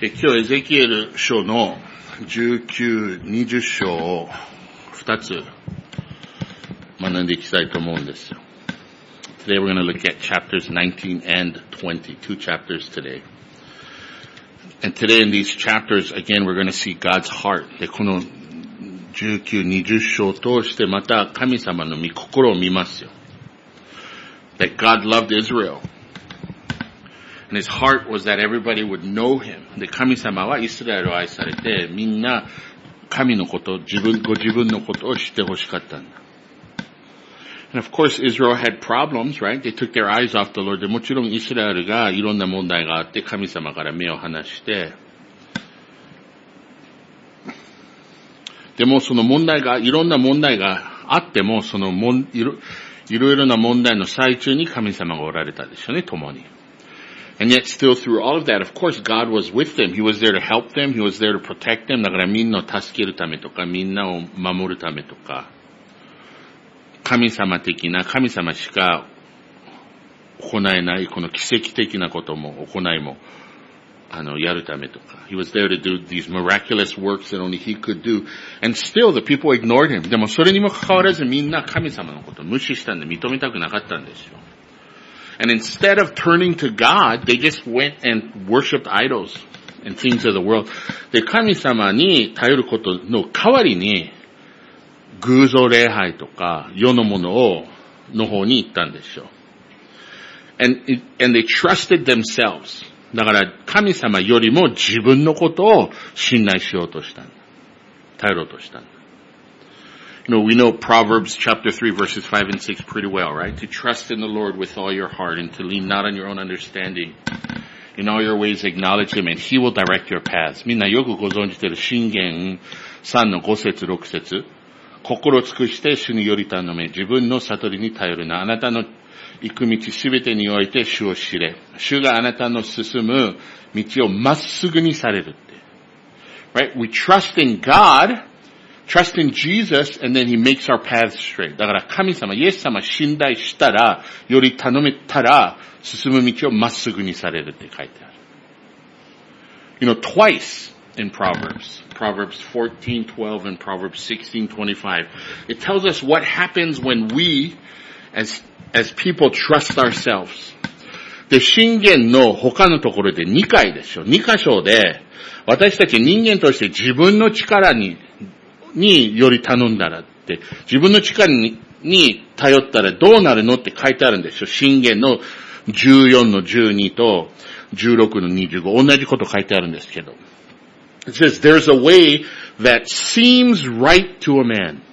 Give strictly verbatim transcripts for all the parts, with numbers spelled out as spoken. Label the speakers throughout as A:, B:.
A: え今日エゼキエル書のじゅうきゅう、にじゅう章をふたつ学んでいきたいと思うんですよ。Today we're going to look at chapters nineteen and twenty, two chapters today. And today in these chapters, again, we're going to see God's heart. で、このじゅうきゅう、にじゅう章を通してまた神様の御心を見ますよ。That God loved Israel.And his heart was that everybody would know him. で、神様はイスラエルを愛されて、みんな神のこと、自分、ご自分のことを知ってほしかったんだ。And of course, Israel had problems, right? They took their eyes off the Lord. で、もちろんイスラエルがいろんな問題があって、神様から目を離して、でもその問題が、いろんな問題があっても、そのもんいろ、いろいろな問題の最中に神様がおられたでしょうね、共に。And yet still through all of that, of course, God was with them. He was there to help them. He was there to protect them. だからみんなを助けるためとか、みんなを守るためとか、神様的な、神様しか行えない、この奇跡的なことも、行いも、あの、やるためとか。He was there to do these miraculous works that only He could do. And still the people ignored Him. でもそれにもかかわらずみんな神様のことを無視したんで認めたくなかったんですよ。And instead of turning to God, they just went and worshipped idols and things of the world. で、神様に頼ることの代わりに、偶像礼拝とか世のものを、の方に行ったんでしょう。And, and they trusted themselves. だから神様よりも自分のことを信頼しようとしたんだ。頼ろうとしたんだ。You know, we know Proverbs chapter three verses five and six pretty well, right? To trust in the Lord with all your heart and to lean not on your own understanding. In all your ways acknowledge Him and He will direct your paths. みんなよくご存じている箴言さんのご節ろく節。心を尽くして主により頼め。自分の悟りに頼るな。あなたの行く道すべてにおいて主を知れ。主があなたの進む道をまっすぐにされるって。Right? We trust in God.Trust in Jesus, and then He makes our paths straight. だから神様、イエス様信頼したら、より頼めたら、進む道をまっすぐにされるって書いてある。You know, twice in Proverbs, Proverbs fourteen twelve and Proverbs sixteen twenty-five, it tells us what happens when we, as, as people, trust ourselves. で、箴言の他のところでにかいでしょ。に箇所で、私たち人間として自分の力に、により頼んだらって、自分の力に、に頼ったらどうなるのって書いてあるんですよ。箴言のじゅうよんのじゅうにとじゅうろくのにじゅうご。同じこと書いてあるんですけど。It says, there's a way that seems right to a man,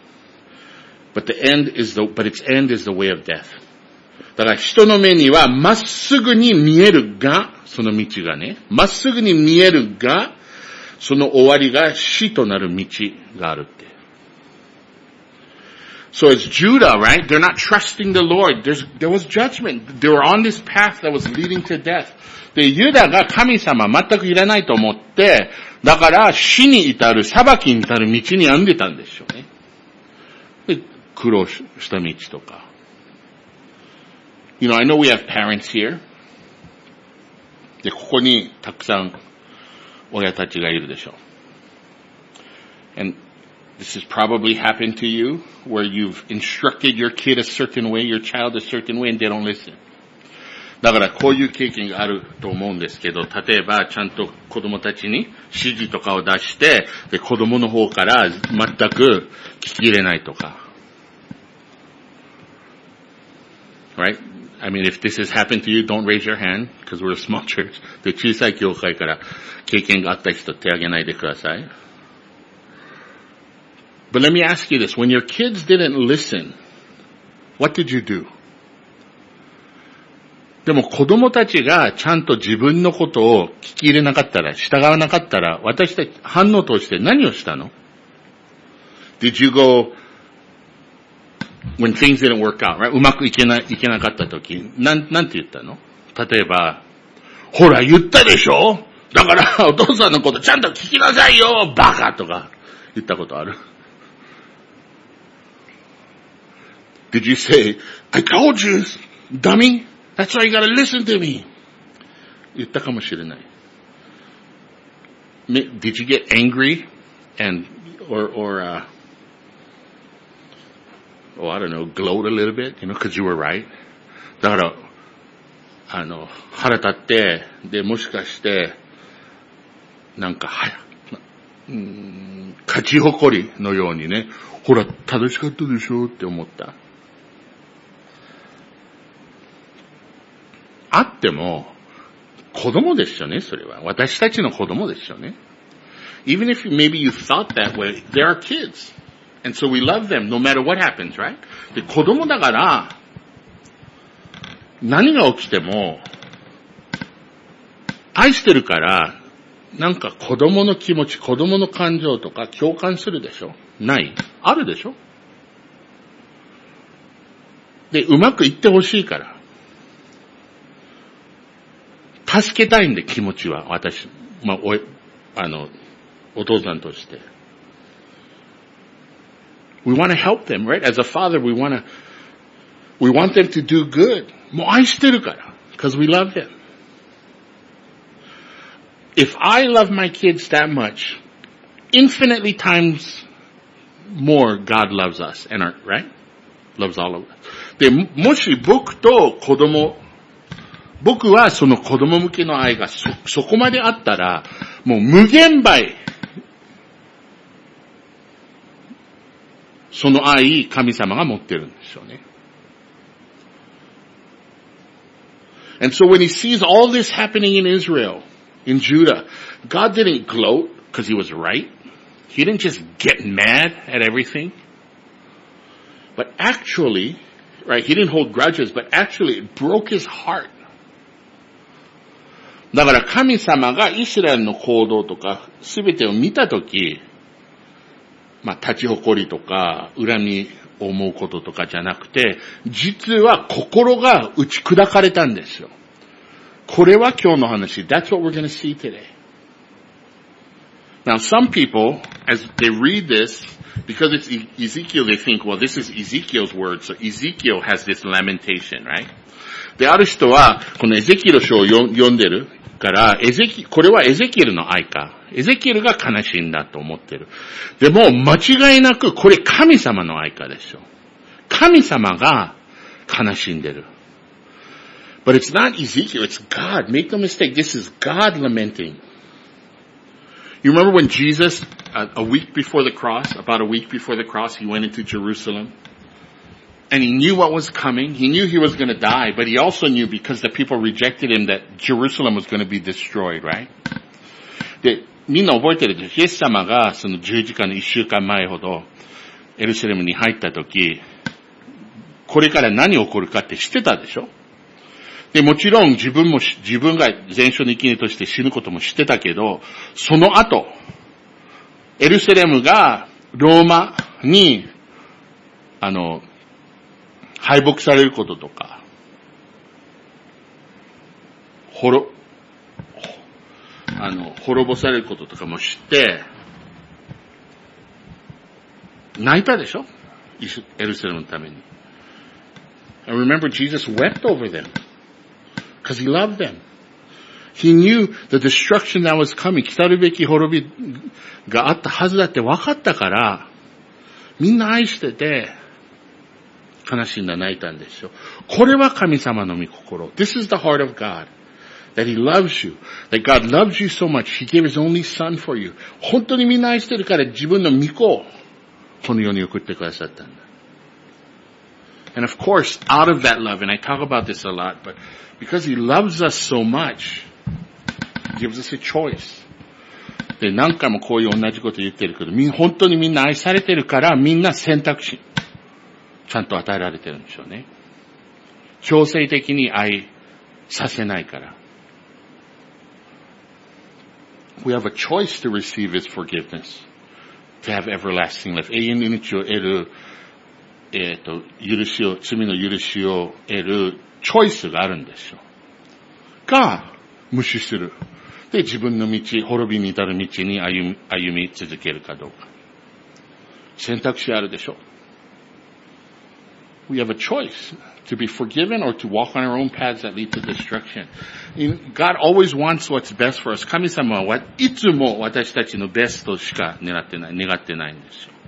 A: but the end is the, but its end is the way of death. だから人の目にはまっすぐに見えるが、その道がね、まっすぐに見えるが、その終わりが死となる道があるって。So as Judah, right? They're not trusting the Lord. There's, there was judgment. They were on this path that was leading to death. で、ユダが神様全くいらないと思って、だから死に至る、裁きに至る道に歩んでたんでしょうね。で、苦労した道とか。You know, I know we have parents here. で、ここにたくさん親たちがいるでしょう。And this has probably happened to you where you've instructed your kid a certain way, your child a certain way, and they don't listen. だからこういう経験があると思うんですけど、例えばちゃんと子供たちに指示とかを出して、で子供の方から全く聞き入れないとか。Right? I mean, if this has happened to you, don't raise your hand, because we're a small church. で、小さい教会から経験があった人手挙げないでください。But let me ask you this. When your kids didn't listen, what did you do? でも子供たちがちゃんと自分のことを聞き入れなかったら、従わなかったら、私たち反応として何をしたの？ Did you go...When things didn't work out, right? うまくいけな、いけなかったとき、なん、なんて言ったの？例えば、ほら言ったでしょ？だからお父さんのことちゃんと聞きなさいよバカとか言ったことある？ Did you say, I told you, dummy, that's why you gotta listen to me. 言ったかもしれない。 did you get angry and, or, or, uh, oh, I don't know, gloat a little bit, you know, because you were right? だから、あの、腹立って、で、もしかして、なんか、はや、うーん、勝ち誇りのようにね、ほら、正しかったでしょって思った。あっても、子供ですよね、それは。私たちの子供ですよね。Even if maybe you thought that way, they are kids. And so we love them no matter what happens, right? で、子供だから、何が起きても、愛してるから、なんか子供の気持ち、子供の感情とか共感するでしょ？ない？あるでしょ？で、うまくいってほしいから。助けたいんで、気持ちは、私、まあ、お、あの、お父さんとして。We want to help them, right? As a father, we want to, we want them to do good. もう愛してるから。Because we love them. If I love my kids that much, infinitely times more God loves us, and our, right? Loves all of us. で、もし僕と子供、僕はその子供向けの愛が そ, そこまであったら、もう無限倍、その愛、神様が持ってるんでしょうね。And so when he sees all this happening in Israel, in Judah, God didn't gloat because he was right. He didn't just get mad at everything. But actually, right, he didn't hold grudges, but actually it broke his heart. だから神様がイスラエルの行動とか全てを見たとき、まあ立ち誇りとか恨みを思うこととかじゃなくて、実は心が打ち砕かれたんですよ。これは今日の話。That's what we're going to see today. Now some people, as they read this, because it's Ezekiel, they think, well, this is Ezekiel's word, so Ezekiel has this lamentation, right? で、ある人は、このエゼキエル書を読んでるから、エゼキ、これはエゼキエルの愛か。エゼキエルが悲しいんだと思ってる。でも、間違いなく、これ神様の愛かでしょ。神様が悲しんでる。But it's not Ezekiel, it's God. Make no mistake, this is God lamenting. You remember when Jesus, a, a week before the cross, about a week before the cross, he went into Jerusalem? And he knew what was coming. He knew he was going to die, but he also knew because the people rejected him that Jerusalem was going to be destroyed, right? で、みんな覚えてるでしょ？イエス様がその十字架の一週間前ほどエルサレムに入った時、これから何起こるかって知ってたでしょ？で、もちろん自分も、自分が全書の生贄として死ぬことも知ってたけど、その後、エルサレムがローマに、あの、敗北されることとか、ほろ、あの、滅ぼされることとかも知って、泣いたでしょ？エルサレムのために。And remember, Jesus wept over them because he loved them. He knew the destruction that was coming. 来たるべき滅びがあったはずだって分かったから、みんな愛してて、悲しんだ泣いたんでしょ。これは神様の御心。This is the heart of God. That He loves you. That God loves you so much. He gave His only Son for you. 本当にみんな愛してるから自分の御子をこの世に送ってくださったんだ。And of course, out of that love, and I talk about this a lot, but because He loves us so much, He gives us a choice. で、何回もこういう同じこと言ってるけど、本当にみんな愛されてるからみんな選択肢。ちゃんと与えられてるんでしょうね。強制的に愛させないから。We have a choice to receive His forgiveness, to have everlasting life. 永遠の命を得る、えっと、許しを、罪の許しを得るチョイスがあるんですよ。が、無視する。で、自分の道、滅びに至る道に歩み、歩み続けるかどうか。選択肢あるでしょ。 We have a choice to be forgiven or to walk on our own paths that lead to destruction. God always wants what's best for us. 神様はいつも私たちのベストしか狙ってない、願ってないんですよ。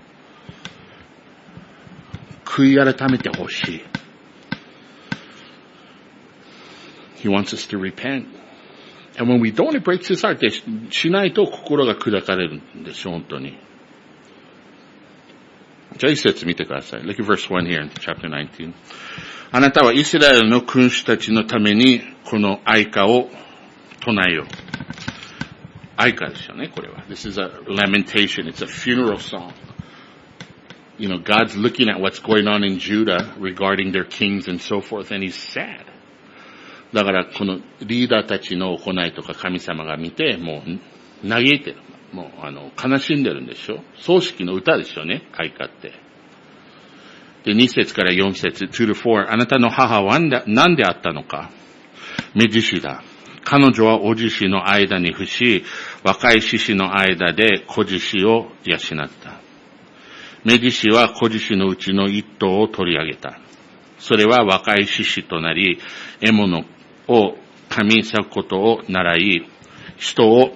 A: 悔い改めてほしい。He wants us to repent. And when we don't, it breaks his heart. でしないと心が砕かれるんですよ、本当に。じゃあ一節見てください。Look at verse one here in chapter nineteen. あなたはイスラエルの君主たちのためにこの哀歌を唱えよう。哀歌ですよね、これは。This is a lamentation. It's a funeral song. You know, God's looking at what's going on in Judah regarding their kings and so forth, and he's sad. だからこのリーダーたちの行いとか神様が見て、もう嘆いてる。もうあの悲しんでるんでしょ。葬式の歌ですよね、哀歌って。で、に節からよん節、two to four、あなたの母は何であったのか。目獅子だ。彼女はお獅子の間に伏し、若い獅子の間で子獅子を養った。目獅子は子獅子のうちの一頭を取り上げた。それは若い獅子となり、獲物を噛み裂くことを習い、人を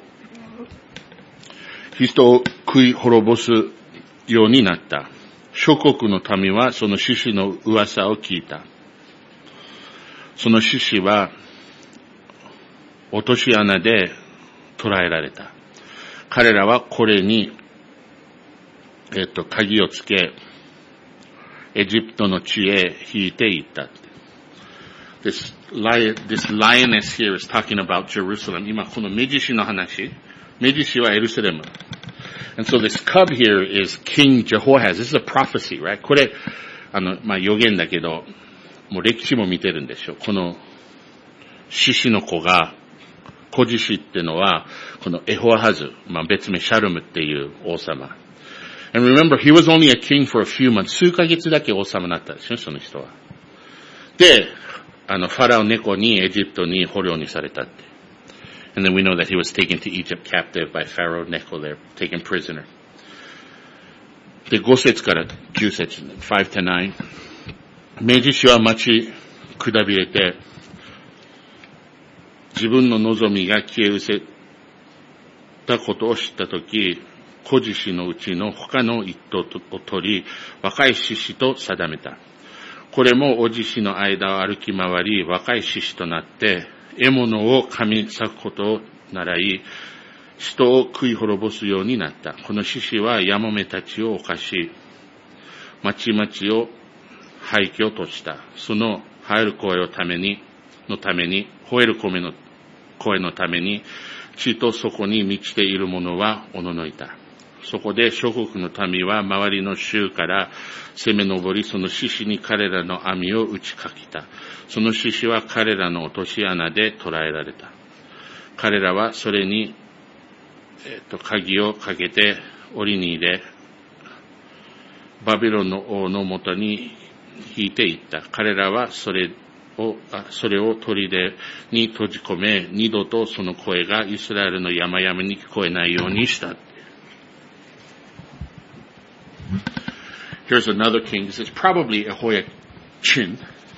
A: 人を食い滅ぼすようになった。諸国の民はその獅子の噂を聞いた。その獅子は落とし穴で捕らえられた。彼らはこれに、えっと、鍵をつけ、エジプトの地へ引いていった。This, lion, this lioness here is talking about Jerusalem. 今この目獅子の話。目獅子はエルサレム。And so this cub here is King Jehoahaz. This is a prophecy, right? これ、あの、まあ、予言だけど、もう歴史も見てるんでしょ。この、獅子の子が、子獅子ってのは、このエホアハズ、まあ、別名シャルムっていう王様。And remember, he was only a king for a few months. 数ヶ月だけ王様になったんですよ、その人は。で、あの、ファラオ猫にエジプトに捕虜にされたって。And then we know that he was taken to Egypt captive by Pharaoh Necho there, taken prisoner. で、ご節からきゅう節、five to nine。目獅子は待ちくたびれて、自分の望みが消え失せたことを知ったとき、子獅子のうちの他の一頭を取り、若い獅子と定めた。これもお獅子の間を歩き回り、若い獅子となって、獲物を噛み裂くことを習い、人を食い滅ぼすようになった。この獅子はヤモメたちを犯し、町々を廃墟とした。その吠える声のために、のために、吠える声の声のために、地と底に満ちているものはおののいた。そこで諸国の民は周りの州から攻め上り、その獅子に彼らの網を打ちかけた。その獅子は彼らの落とし穴で捕らえられた。彼らはそれに、えっと、鍵をかけて檻に入れ、バビロンの王のもとに引いていった。彼らはそれを、それを砦に閉じ込め、二度とその声がイスラエルの山々に聞こえないようにした。Here's another king. This is probably Jehoiachin.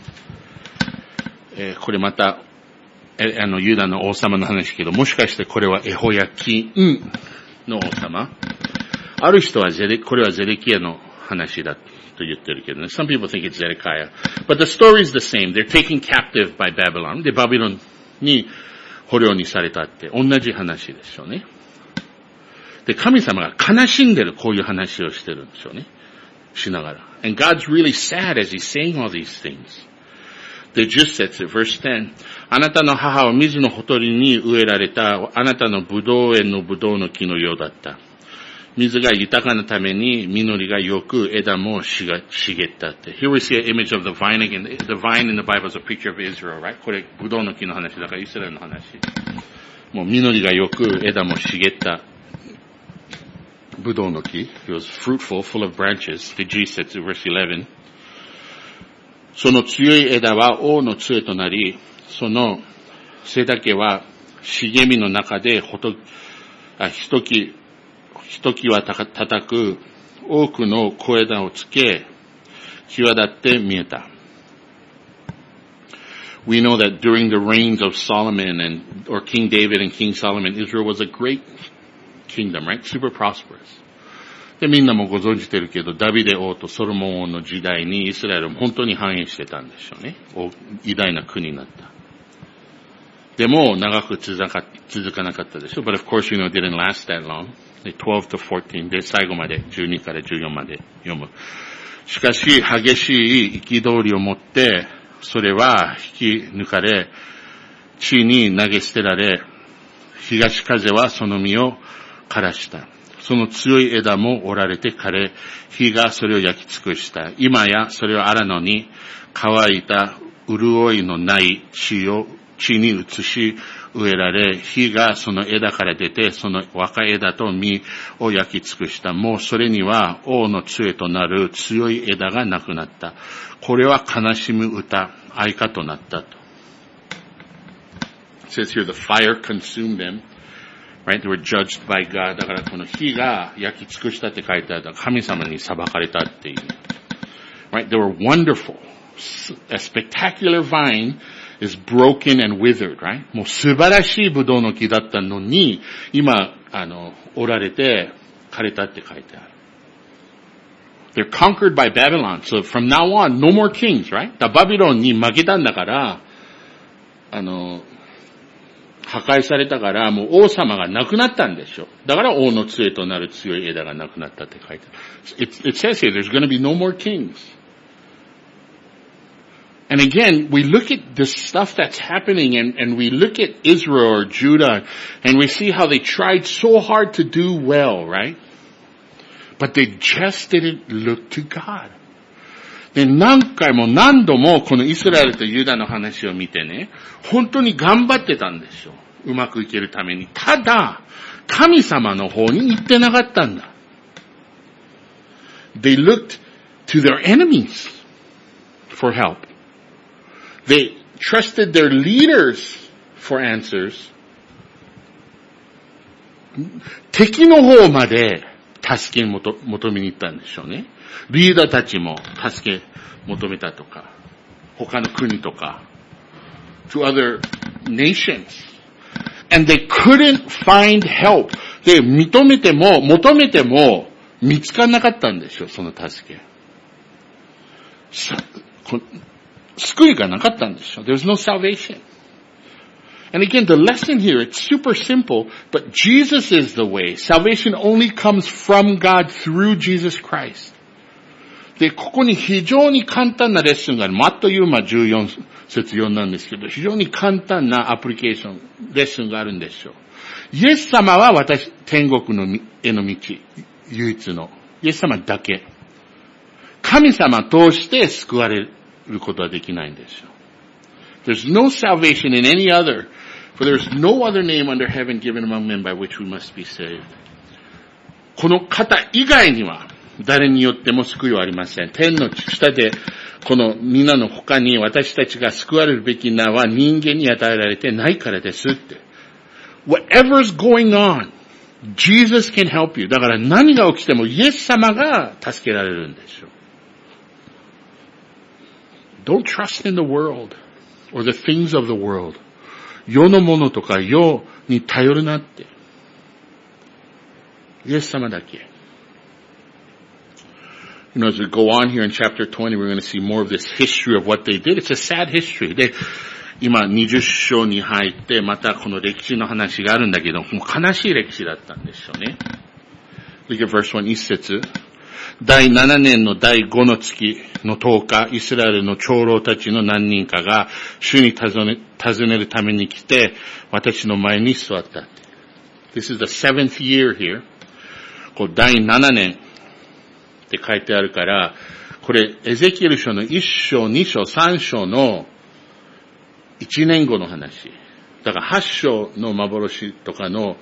A: えー、これまた、えあの、ユダの王様の話けど、もしかしてこれはエホヤキンの王様。ある人はゼレ、これはゼレキヤの話だと言ってるけどね。Some people think it's Zedekiah. But the story is the same. They're taken captive by Babylon. で、バビロンに捕虜にされたって同じ話ですよね。で、神様が悲しんでるこういう話をしてるんですよね。しながら。And God's really sad as he's saying all these things. で、じゅっ節、verse ten。あなたの母は水のほとりに植えられたあなたのブドウ園のブドウの木のようだった。水が豊かなために実りがよく枝も茂ったって。Here we see an image of the vine again. The vine in the Bible is a picture of Israel, right? これ、ブドウの木の話だからイスラエルの話。もう実りがよく枝も茂った。ブドウの木。It was fruitful, full of branches. で、G 節、verse eleven。その強い枝は王の杖となり、その背丈は茂みの中でほと、あ、ひとき、ひときはたたく多くの小枝をつけ、 際立って見えた。We know that during the reigns of Solomon and, or King David and King Solomon, Israel was a great kingdom, right? Super prosperous. で、みんなもご存知てるけど、ダビデ王とソロモン王の時代にイスラエルも本当に繁栄してたんでしょうね。偉大な国になった。でも、長く続か、続かなかったでしょ。But of course, you know, it didn't last that long. twelve to fourteen で、最後までじゅうにからじゅうよんまで読む。しかし、激しい憤りを持って、それは引き抜かれ、地に投げ捨てられ、東風はその実を枯らした。その強い枝も折られて枯れ、火がそれを焼き尽くした。今やそれを荒野に乾いた潤いのない地を地に移し植えられ、火がその枝から出て、その若い枝と実を焼き尽くした。もうそれには王の杖となる強い枝がなくなった。これは悲しむ歌、哀歌となったと。It says here, the fire consumed them.Right? They were judged by God. だからこの火が焼き尽くしたって書いてある。神様に裁かれたっていう。Right? They were wonderful. A spectacular vine is broken and withered, right? もう素晴らしいブドウの木だったのに、今、あの、折られて枯れたって書いてある。They're conquered by Babylon. So from now on, no more kings, right? だバビロンに負けたんだから、あの、破壊されたから、もう王様が亡くなったんでしょ。だから王の杖となる強い枝がなくなったって書いてある。It, it says here, there's going to be no more kings. And again, we look at the stuff that's happening and, and we look at Israel or Judah and we see how they tried so hard to do well, right? But they just didn't look to God. で、何回も何度もこのイスラエルとユダの話を見てね、本当に頑張ってたんでしょう。うまくいけるために。ただ、神様の方に行ってなかったんだ。They looked to their enemies for help. They trusted their leaders for answers. 敵の方まで助け求めに行ったんでしょうね。リーダーたちも助け求めたとか、他の国とか、to other nations. And they couldn't find help. で、認めても、求めても、見つからなかったんでしょ、その助け。救いがなかったんでしょ。There's no salvation. And again, the lesson here, it's super simple, but Jesus is the way. Salvation only comes from God through Jesus Christ. で、ここに非常に簡単なレッスンがある。マットユーマじゅうよん節よんなんですけど、非常に簡単なアプリケーション、レッスンがあるんでしょう。イエス様は私、天国のへの道、唯一の。イエス様だけ。神様通して救われることはできないんでしょう。There's no salvation in any other, for there's no other name under heaven given among men by which we must be saved. この方以外には、誰によっても救いはありません。天の下で、この皆の他に私たちが救われるべき名は人間に与えられてないからですって。Whatever's going on, Jesus can help you. だから何が起きてもイエス様が助けられるんでしょう。Don't trust in the world or the things of the world. 世のものとか世に頼るなって。イエス様だけ。You know, as we go on here in chapter twenty, we're going to see more of this history of what they did. It's a sad history. で、今にじゅっ章に入って、またこの歴史の話があるんだけど、もう悲しい歴史だったんでしょうね。Look at verse one, 一節。第七年の第五の月の十日、イスラエルの長老たちの何人かが、主に尋ね、尋ねるために来て、私の前に座った。This is the seventh year here. こう第七年。って書いてあるから、これ、エゼキエル書のいっ章、に章、さん章のいちねんごの話。だからはち章の幻とかの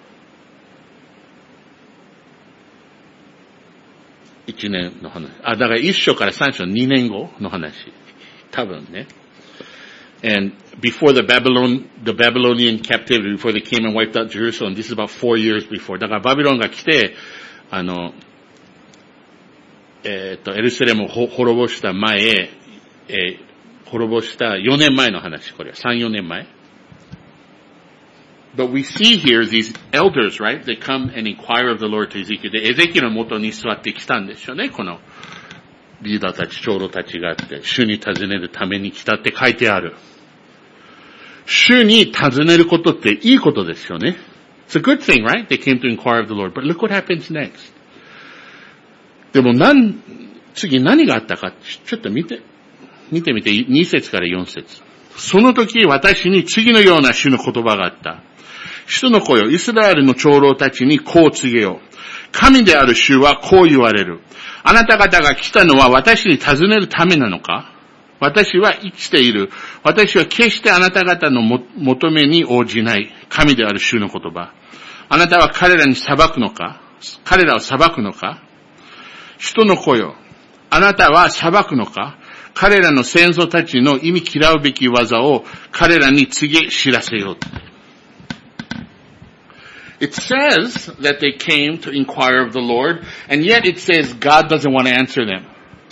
A: いちねんの話。あ、だからいっ章からさん章にねんごの話。多分ね。And before the Babylon, the Babylonian captivity, before they came and wiped out Jerusalem, this is about four years before. だからバビロンが来て、あの、 えっと、エルサレムを滅ぼした前、えー、滅ぼしたよねんまえの話、これはさん、よねんまえ。But we see here these elders, right? They come and inquire of the Lord to Ezekiel. で、エゼキエルの元に座ってきたんですよね。このリーダーたち、長老たちがあって、主に尋ねるために来たって書いてある。主に尋ねることっていいことですよね。It's a good thing, right? They came to inquire of the Lord. But look what happens next. でもなん、次何があったか、ちょっと見て、見てみて、に節からよん節。その時私に次のような主の言葉があった。主の子よ、イスラエルの長老たちにこう告げよう。神である主はこう言われる。あなた方が来たのは私に尋ねるためなのか？私は生きている。私は決してあなた方の求めに応じない。神である主の言葉。あなたは彼らに裁くのか？彼らを裁くのか？人の子よ。あなたは裁くのか？彼らの先祖たちの忌み嫌うべき技を彼らに告げ知らせよう。It says that they came to inquire of the Lord, and yet it says God doesn't want to answer them.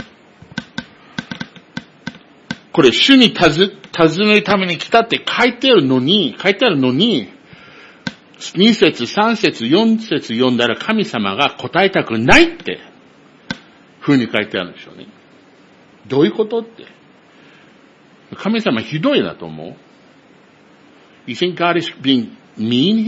A: これ、主に尋ねるために来たって書いてあるのに、書いてあるのに、に節、さん節、よん節読んだら神様が答えたくないって、風に書いてあるんでしょうね。どういうことって。神様ひどいなと思う。You think God is being mean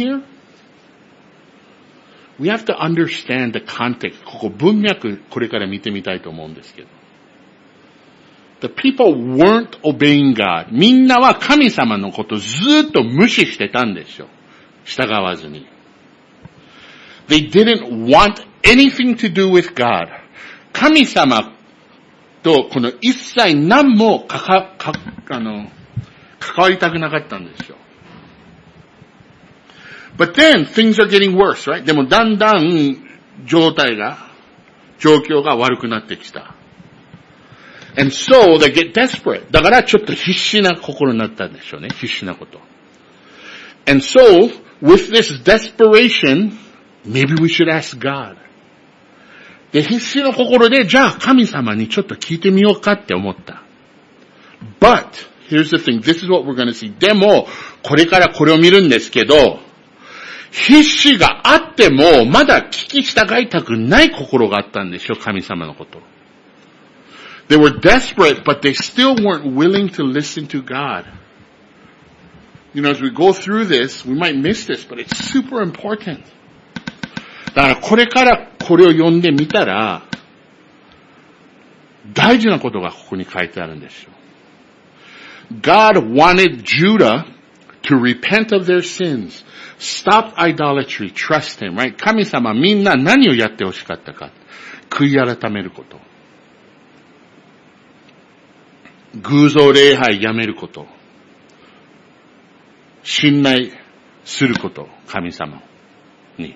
A: here?We have to understand the context. ここ文脈、これから見てみたいと思うんですけど。The people weren't obeying God. みんなは神様のことをずっと無視してたんですよ。従わずに。They didn't want anything to do with God. 神様とこの一切何もかか、か、あの、関わりたくなかったんですよ。But then things are getting worse, right? でもだんだん状態が、状況が悪くなってきた。And so they get desperate. だからちょっと必死な心になったんでしょうね。必死なこと。And so, with this desperation, maybe we should ask God. で、必死の心で、じゃあ神様にちょっと聞いてみようかって思った。But, here's the thing. This is what we're going to see. でも、これからこれを見るんですけど、必死があっても、まだ聞き従いたくない心があったんでしょ、神様のこと。They were desperate, but they still weren't willing to listen to God. You know, as we go through this, we might miss this, but it's super important. だからこれからこれを読んでみたら、大事なことがここに書いてあるんですよ。God wanted Judah to repent of their sins.Stop idolatry, trust him, right? 神様みんな何をやってほしかったか。悔い改めること。偶像礼拝やめること。信頼すること。神様に。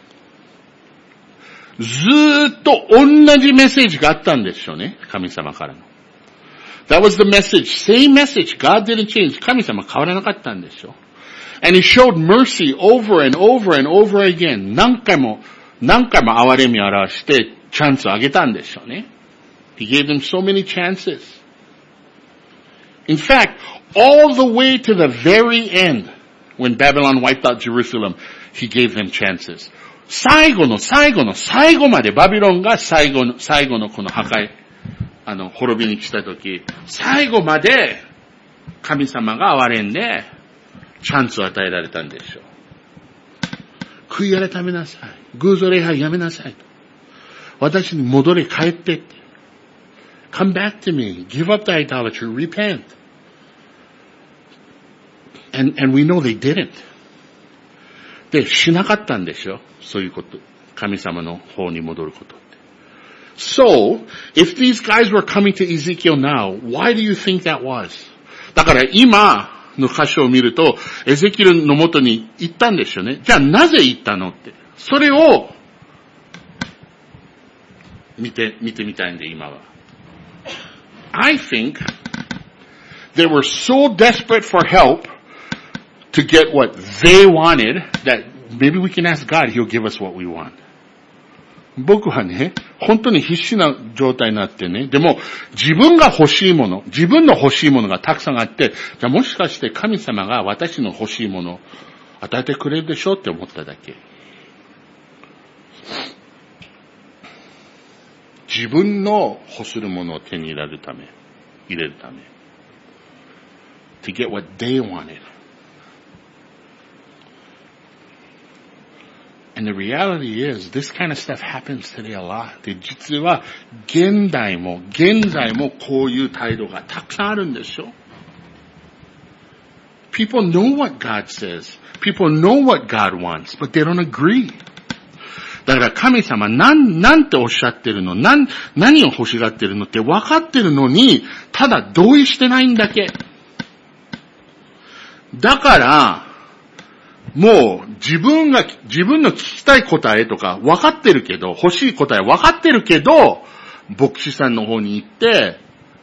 A: ずーっと同じメッセージがあったんですよね。神様からの。That was the message. Same message. God didn't change. 神様変わらなかったんですよ。And he showed mercy over and over and over again. 何回も、何回も憐れみを表してチャンスをあげたんですよね。He gave them so many chances. In fact, all the way to the very end, when Babylon wiped out Jerusalem, he gave them chances. 最後の最後の最後までバビロンが最後の、最後のこの破壊、あの、滅びに来たとき、最後まで神様が憐れんで、チャンスを与えられたんでしょう。悔い改めなさい。偶像礼拝やめなさいと。私に戻れ、帰ってって。Come back to me. Give up the idolatry. Repent. And, and we know they didn't. で、しなかったんでしょ。そういうこと。神様の方に戻ることって。So, if these guys were coming to Ezekiel now, why do you think that was? だから今、の箇所を見ると、エゼキエルの元に行ったんですよね。じゃあなぜ行ったのって。それを見て、見てみたいんで今は。I think they were so desperate for help to get what they wanted that maybe we can ask God, He'll give us what we want. 僕はね、 本当に必死な状態になってね。でも、自分が欲しいもの、自分の欲しいものがたくさんあって、じゃあもしかして神様が私の欲しいものを与えてくれるでしょうって思っただけ。自分の欲するものを手に入れるため、入れるため。to get what they wanted. And the reality is, this kind of stuff happens today a lot. で、実は、現代も、現在もこういう態度がたくさんあるんですよ。People know what God says. People know what God wants, but they don't agree. だから神様、なん、なんておっしゃってるの、なん、何を欲しがってるのって分かってるのに、ただ同意してないんだけ。だから、もう自分が、自分の聞きたい答えとか分かってるけど、欲しい答え分かってるけど、牧師さんの方に行って、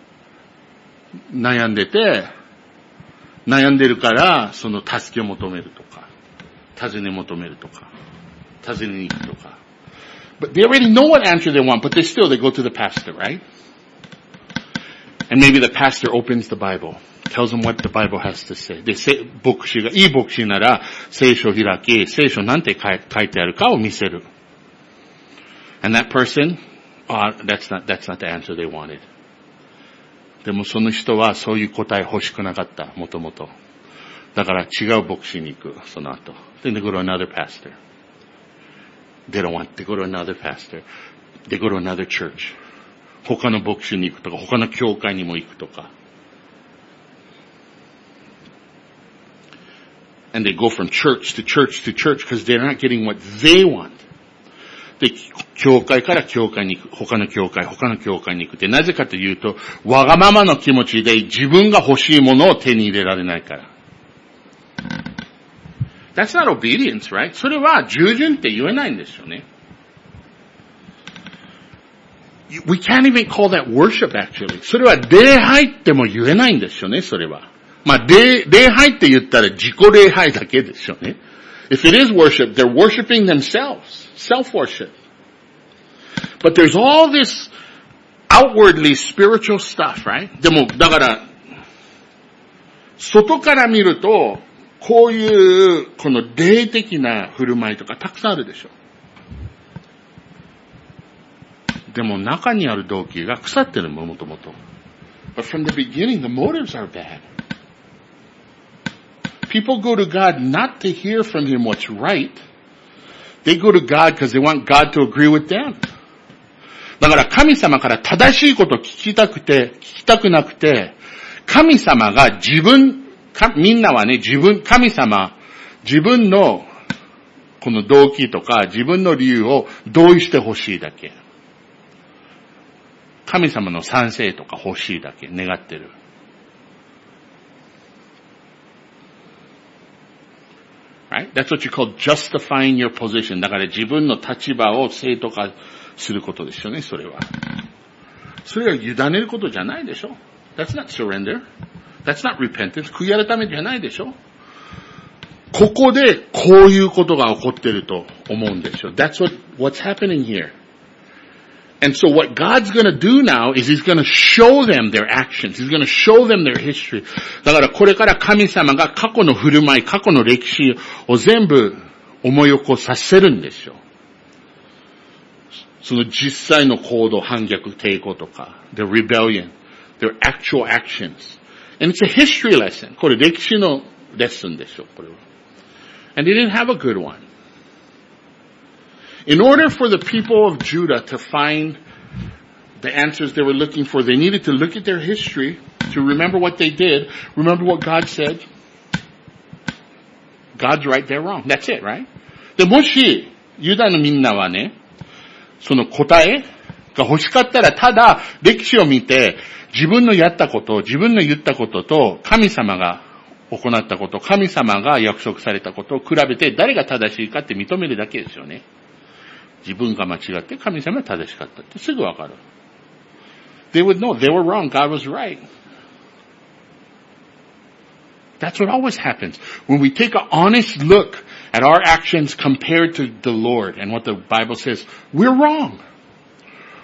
A: 悩んでて、悩んでるから、その助けを求めるとか、尋ね求めるとか、尋ねに行くとか。But they already know what answer they want, but they still, they go to the pastor, right? And maybe the pastor opens the Bible.tells them what the Bible has to say. で、牧師が、いい牧師なら、聖書を開き、聖書なんて書いてあるかを見せる。And that person, oh, that's not, that's not the answer they wanted. でもその人はそういう答え欲しくなかった、もともと。だから違う牧師に行く、その後。Then they go to another pastor. They don't want to go to another pastor. They go to another church. 他の牧師に行くとか、他の教会にも行くとか。And they go from church to church to church because they're not getting what they want. で、教会から教会に行く。他の教会、他の教会に行く。で、なぜかというと、わがままの気持ちで自分が欲しいものを手に入れられないから。That's not obedience, right? それは従順って言えないんですよね。We can't even call that worship actually. それは礼拝っても言えないんですよね、それは。まあ、礼、礼拝って言ったら自己礼拝だけですよね。If it is worship, they're worshiping themselves. Self-worship. But there's all this outwardly spiritual stuff, right? でも、だから、外から見ると、こういう、この霊的な振る舞いとかたくさんあるでしょ。でも中にある動機が腐ってるもの、もともと。But from the beginning, the motives are bad.People go to God not to hear from Him what's right. They go to God because they want God to agree with them. だから神様から正しいことを聞きたくて、聞きたくなくて、神様が自分、みんなはね、自分、神様、自分のこの動機とか自分の理由を同意してほしいだけ。神様の賛成とか欲しいだけ願ってる。Right? That's what you call justifying your position. だから自分の立場を正当化することですよね、それは。それは委ねることじゃないでしょ。That's not surrender. That's not repentance. 悔い改めじゃないでしょ。ここでこういうことが起こっていると思うんですよ。That's what, what's happening here.And so what God's going to do now is He's going to show them their actions. He's going to show them their history. だからこれから神様が過去の振る舞い、過去の歴史を全部思い起こさせるんですよ。その実際の行動、反逆、抵抗とか、their rebellion, their actual actions. And it's a history lesson. これ歴史のレッスンですよ、これは。And they didn't have a good one.In order for the people of Judah to find the answers they were looking for, they needed to look at their history, to remember what they did, remember what God said. God's right, they're wrong. That's it, right? で、もし、ユダのみんなはね、その答えが欲しかったら、ただ歴史を見て、自分のやったこと、自分の言ったことと、神様が行ったこと、神様が約束されたことを比べて、誰が正しいかって認めるだけですよね。自分が間違って神様は正しかったってすぐわかる。They would know they were wrong, God was right. That's what always happens. When we take an honest look at our actions compared to the Lord and what the Bible says, we're wrong.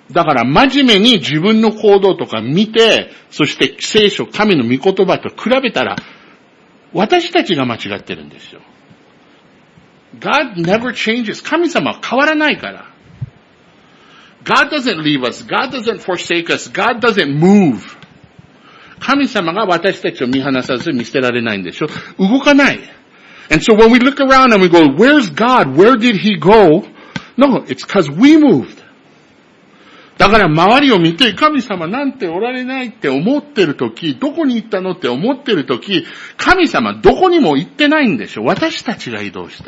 A: だから真面目に自分の行動とか見て、そして聖書、神の御言葉と比べたら、私たちが間違ってるんですよ。God never changes. 神様は変わらないから。God doesn't leave us. God doesn't forsake us. God doesn't move. 神様が私たちを見放さず見捨てられないんでしょ。動かない。And so when we look around and we go, where's God? Where did he go? No, it's because we moved. だから周りを見て神様なんておられないって思ってるとき、どこに行ったのって思ってるとき、神様どこにも行ってないんでしょ。私たちが移動した。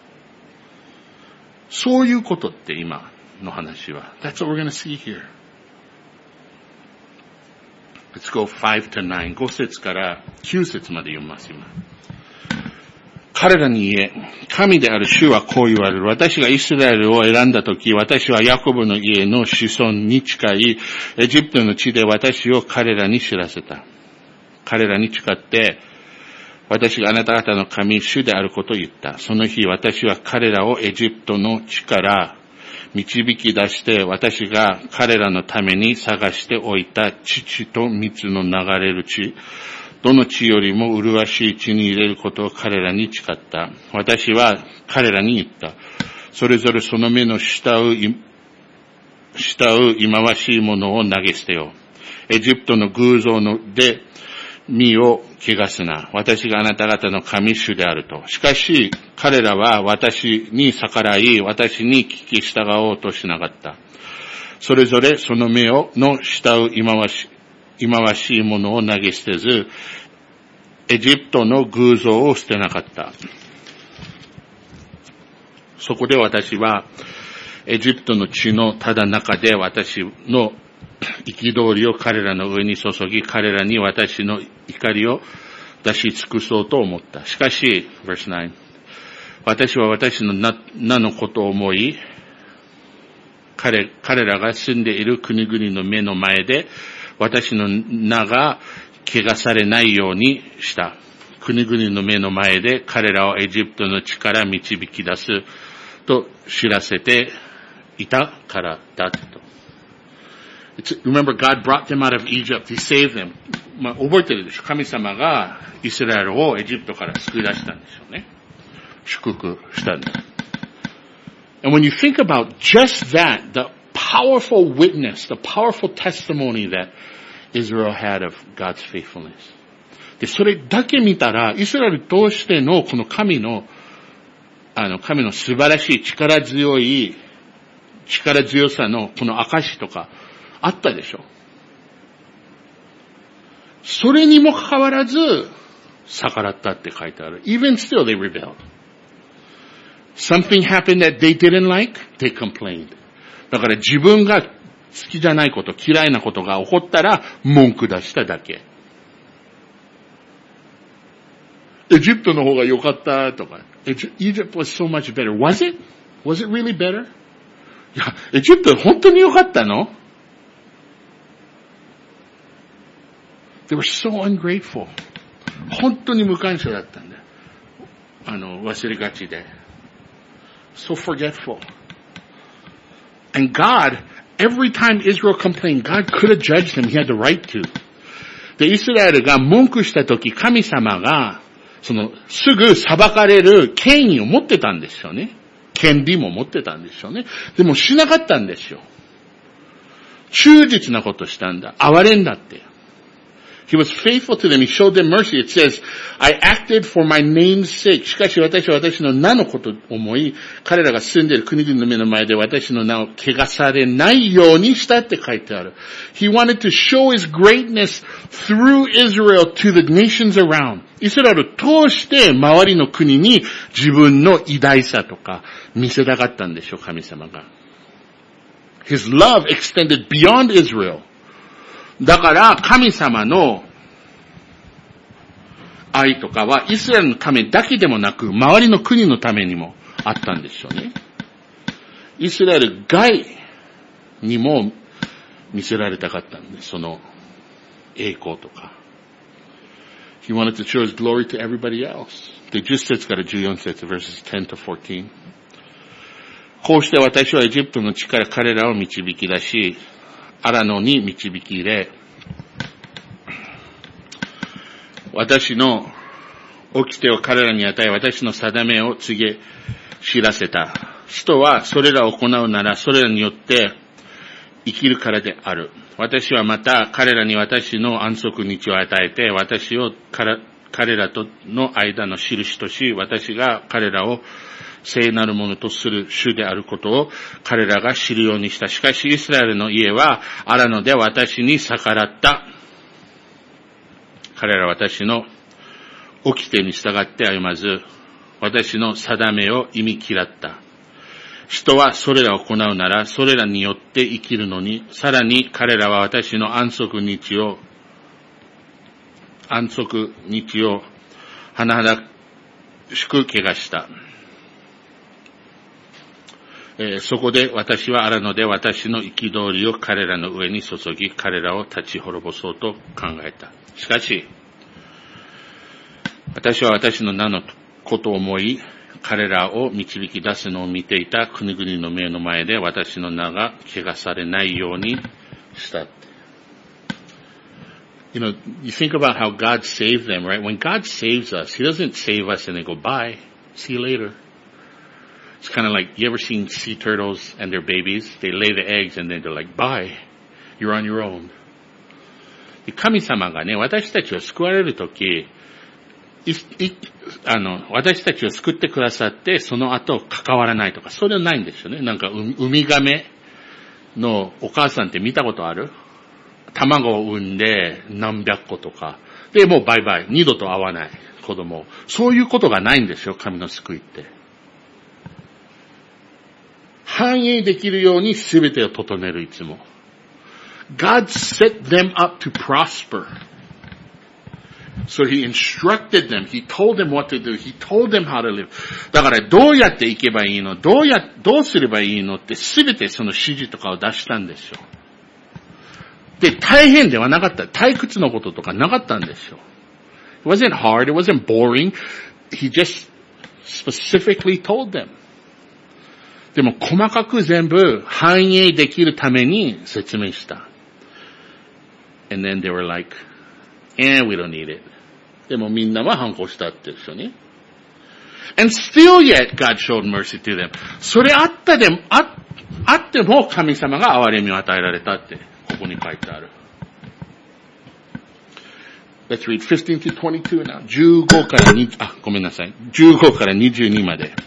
A: そういうことって今の話は。That's what we're going to see here. Let's go five to nine. ご節からきゅう節まで読みます今。彼らに言え、神である主はこう言われる。私がイスラエルを選んだとき、私はヤコブの家の子孫に近いエジプトの地で私を彼らに知らせた。彼らに誓って、私があなた方の神、主であることを言った。その日、私は彼らをエジプトの地から導き出して、私が彼らのために探しておいた乳と蜜の流れる地、どの地よりも麗しい地に入れることを彼らに誓った。私は彼らに言った。それぞれその目の慕う、慕う忌まわしいものを投げ捨てよう。エジプトの偶像ので身を汚すな。私があなた方の神主であると。しかし彼らは私に逆らい、私に聞き従おうとしなかった。それぞれその目をの慕う忌まわしい忌まわしいものを投げ捨てず、エジプトの偶像を捨てなかった。そこで私は、エジプトの地のただ中で私の憤りを彼らの上に注ぎ、彼らに私の怒りを出し尽くそうと思った。しかし、verse nine、私は私の名のことを思い、彼、彼らが住んでいる国々の目の前で、私の名が汚されないようにした。国々の目の前で彼らをエジプトの地から導き出すと知らせていたからだと。Remember, God brought them out of Egypt. He saved them. まあ、覚えてるでしょ。神様がイスラエルをエジプトから救い出したんでしょうね。祝福したんだ。And when you think about just that, the powerful witness, the powerful testimony that Israel had of God's faithfulness. で、それだけ見たら、イスラエル通してのこの神の、あの、神の素晴らしい力強い、力強さのこの証とかあったでしょ。それにもかかわらず、逆らったって書いてある。Even still they rebelled. Something happened that they didn't like, they complained. だから自分が好きじゃないこと、嫌いなことが起こったら文句出しただけ。エジプトの方が良かったとか。Egypt was so much better. Was it? Was it really better? いや、エジプト本当に良かったの？ They were so ungrateful. 本当に無感謝だったんだよ。あの、忘れがちで。So forgetful. And God, every time Israel complained, God could have judged them. He had the right to. で、イスラエルが文句したとき、神様が、その、すぐ裁かれる権威を持ってたんですよね。権利も持ってたんですよね。でもしなかったんですよ。忠実なことしたんだ。憐れんだって。He was faithful to them. He showed them mercy. It says, I acted for my name's sake. しかし私は私の名のことを思い、彼らが住んでいる国々の目の前で私の名を汚されないようにしたって書いてある。He wanted to show his greatness through Israel to the nations around. イスラエルを通して周りの国に自分の偉大さとか見せたかったんでしょう、神様が。His love extended beyond Israel. だから神様の愛とかはイスラエルのためだけでもなく周りの国のためにもあったんでしょうね。イスラエル外にも見せられたかったんです。その栄光とか。He wanted to show his glory to everybody else. で、じゅっ節からじゅうよん節 verses ten to fourteen。 こうして私はエジプトの地から彼らを導き出し、アラノに導き入れ、私の掟を彼らに与え、私の定めを告げ知らせた。人はそれらを行うなら、それらによって生きるからである。私はまた彼らに私の安息日を与えて、私を彼らとの間の印とし、私が彼らを聖なるものとする主であることを彼らが知るようにした。しかしイスラエルの家はアラノで私に逆らった。彼らは私の掟に従って歩まず、私の定めを忌み嫌った。人はそれらを行うなら、それらによって生きるのに、さらに彼らは私の安息日を、安息日を、甚だしく汚した。えー、そこで私はあらので私の憤りを彼らの上に注ぎ、彼らを立ち滅ぼそうと考えた。しかし、私は私の名のことを思い、彼らを導き出すのを見ていた国々の目の前で私の名が汚されないようにした。You know, you think about how God saved them, right? When God saves us, He doesn't save us and then go, bye, see you later. It's kind of like, you ever seen sea turtles and their babies? They lay the eggs and then they're like, bye, you're on your own. 神様がね、私たちを救われるとき、いいあの、私たちを救ってくださって、その後関わらないとか、それはないんですよね。なんか、ウミガメのお母さんって見たことある？卵を産んで何百個とか。で、もうバイバイ。二度と会わない子供。そういうことがないんですよ、神の救いって。繁栄できるように全てを整える、いつも。God set them up to prosper.So he instructed them. He told them what to do. He told them how to live. だからどうやって行けばいいの？どうや、どうすればいいのってすべてその指示とかを出したんですよ。で、大変ではなかった。退屈のこととかなかったんですよ。It wasn't hard. It wasn't boring. He just specifically told them. でも細かく全部反映できるために説明した。And then they were like,And we don't need it. でもみんなは反抗したってですよね。And still yet God showed mercy to them. それあったでも、あ、あっても神様が憐れみを与えられたって、ここに書いてある。Let's read fifteen to twenty-two now. じゅうごからに、あ、ごめんなさい。じゅうごからにじゅうにまで。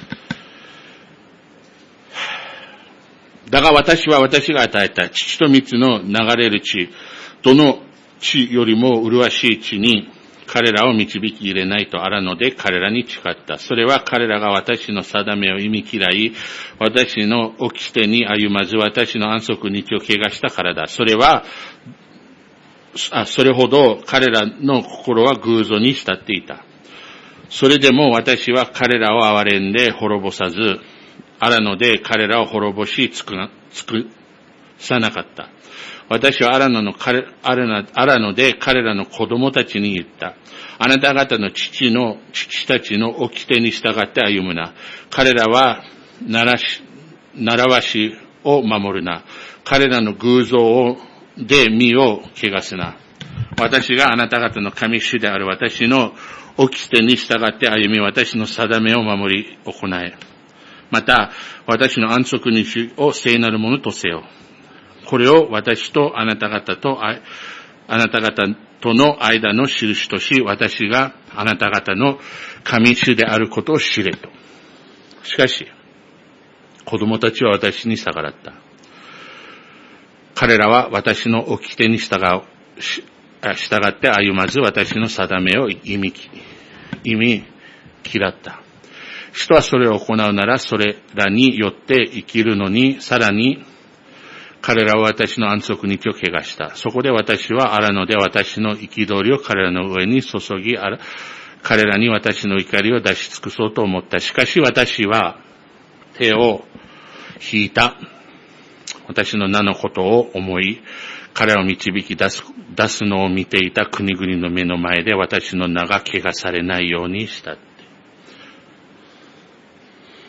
A: だが私は私が与えた父と蜜の流れる地、どの地よりも麗しい地に彼らを導き入れないとあらので彼らに誓った。それは彼らが私の定めを忌み嫌い、私の掟に歩まず私の安息日を汚したからだ。それは、あ、それほど彼らの心は偶像に慕っていた。それでも私は彼らを憐れんで滅ぼさず、あらので彼らを滅ぼし尽くさなかった。私はアラノの彼、アラノで彼らの子供たちに言った。あなた方の父の、父たちの掟に従って歩むな。彼らは、ならし、習わしを守るな。彼らの偶像を、で身を汚すな。私があなた方の神主である私の掟に従って歩み、私の定めを守り行え。また、私の安息日を聖なるものとせよ。これを私とあなた方と、あなた方との間の印とし、私があなた方の神主であることを知れと。しかし、子供たちは私に逆らった。彼らは私の掟に従う、従って歩まず、私の定めを意味、意味嫌った。人はそれを行うなら、それらによって生きるのに、さらに、彼らは私の安息日を汚した。そこで私はあらので私の憤りを彼らの上に注ぎ、彼らに私の怒りを出し尽くそうと思った。しかし私は手を引いた。私の名のことを思い、彼を導き出す、出すのを見ていた国々の目の前で私の名が汚されないようにした。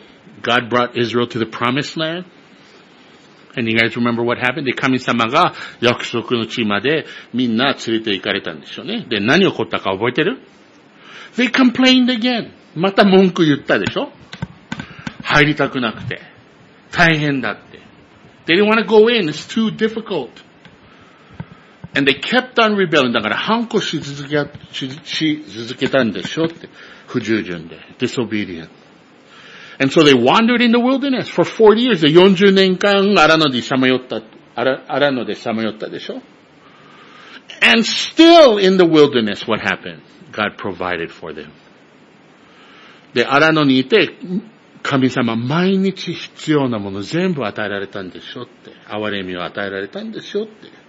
A: God brought Israel to the promised land. And you guys remember what happened? で、神様が約束の地までみんな連れて行かれたんでしょうね。で、何起こったか覚えてる？ They complained again. また文句言ったでしょ？入りたくなくて。大変だって。They didn't want to go in. It's too difficult. And they kept on rebelling. だから反抗し続け、し、し続けたんでしょって。不従順で。disobedient. And so they wandered in the wilderness for forty years. で、よんじゅうねんかん荒野でさまよった、荒野でさまよったでしょ？ And still in the wilderness, what happened? God provided for them. で、荒野にいて、神様毎日必要なもの全部与えられたんでしょって。憐れみを与えられたんでしょって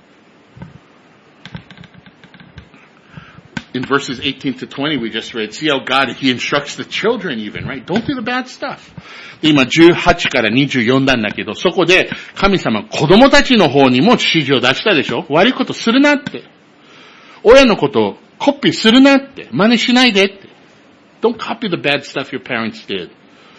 A: 。In verses eighteen to twenty we just read, see how God, He instructs the children even, right? Don't do the bad stuff. で今じゅうはちからにじゅうよんなんだけど、そこで神様子供たちの方にも指示を出したでしょ？悪いことするなって。親のことをコピーするなって。真似しないでって。Don't copy the bad stuff your parents did.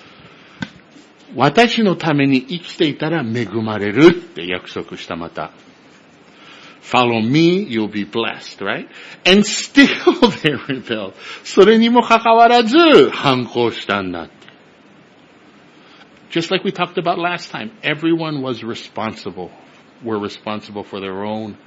A: 私のために生きていたら恵まれるって約束したまた。Follow me, you'll be blessed, right? And still they rebelled. それにもかかわらず反抗したんだって。Just like we talked about last time, everyone was responsible. Were responsible for their own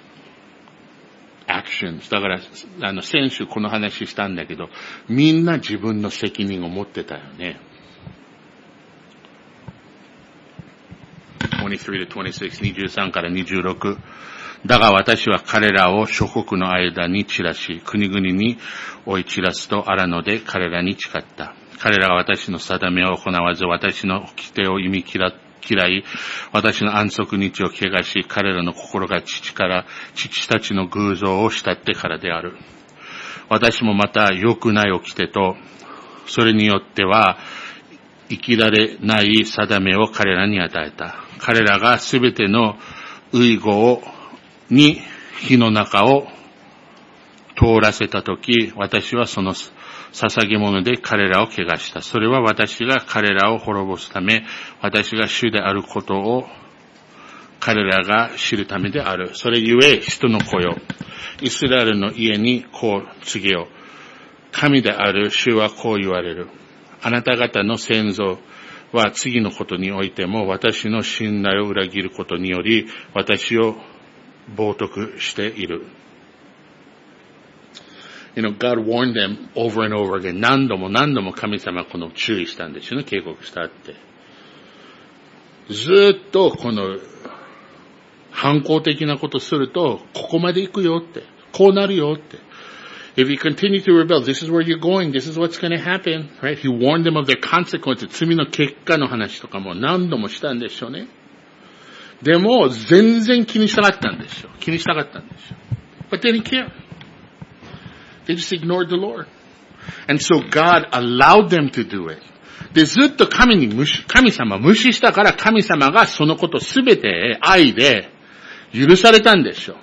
A: actions. だから、あの、先週この話したんだけど、みんな自分の責任を持ってたよね。twenty-three to twenty-six, にじゅうさんからにじゅうろく。だが私は彼らを諸国の間に散らし、国々に追い散らすと荒野で彼らに誓った。彼らは私の定めを行わず、私の掟を忌み嫌い、私の安息日を汚し、彼らの心が父から、父たちの偶像を慕ってからである。私もまた良くない掟と、それによっては生きられない定めを彼らに与えた。彼らがすべての遺語に火の中を通らせたとき、私はその捧げ物で彼らを汚した。それは私が彼らを滅ぼすため、私が主であることを彼らが知るためである。それゆえ、人の子よ、イスラエルの家にこう告げよ。神である主はこう言われる。あなた方の先祖は次のことにおいても、私の信頼を裏切ることにより、私を冒涜している。You know, God warned them over and over again. 何度も何度も神様この注意したんですよね。警告したって。ずっとこの反抗的なことすると、ここまで行くよって。こうなるよって。If you continue to rebel, this is where you're going. This is what's going to happen. Right? He warned them of their consequences. 罪の結果の話とかも何度もしたんでしょうね。でも、全然気にしたかったんですよ。気にしたかったんですよ。But they didn't care. They just ignored the Lord. And so God allowed them to do it. で、ずっと神に無視、神様無視したから神様がそのことすべて愛で許されたんでしょう。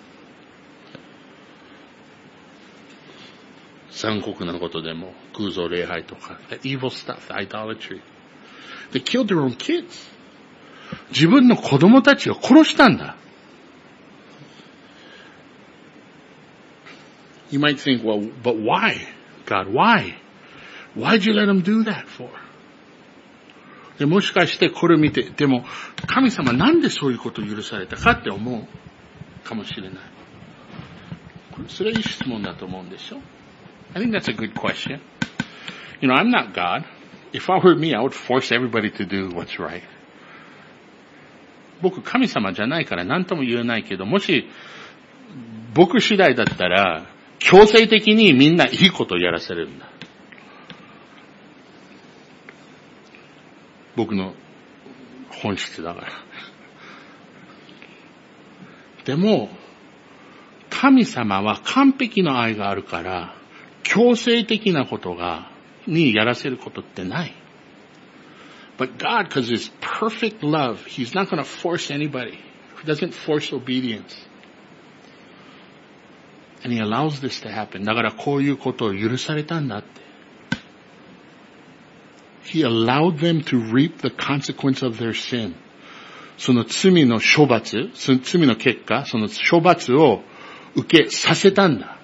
A: 残酷なことでも、偶像礼拝とか、evil stuff, idolatry. They killed their own kids. 自分の子供たちを殺したんだ。You might think, well, but why? God, why? Why'd you let them do that for? でもしかしてこれ見て、でも神様なんでそういうことを許されたかって思うかもしれない。それいい質問だと思うんでしょ。I think that's a good question. You know, I'm not God. If I were me, I would force everybody to do what's right. 僕神様じゃないから何とも言えないけど、もし僕次第だったら強制的にみんないいことをやらせるんだ。僕の本質だから。でも神様は完璧な愛があるから強制的なことがにやらせることってない。But God, because His perfect love, He's not going to force anybody. He doesn't force obedience. And He allows this to happen. だからこういうことを許されたんだって。 He allowed them to reap the consequence of their sin. その罪の処罰、その罪の結果、その処罰を受けさせたんだ。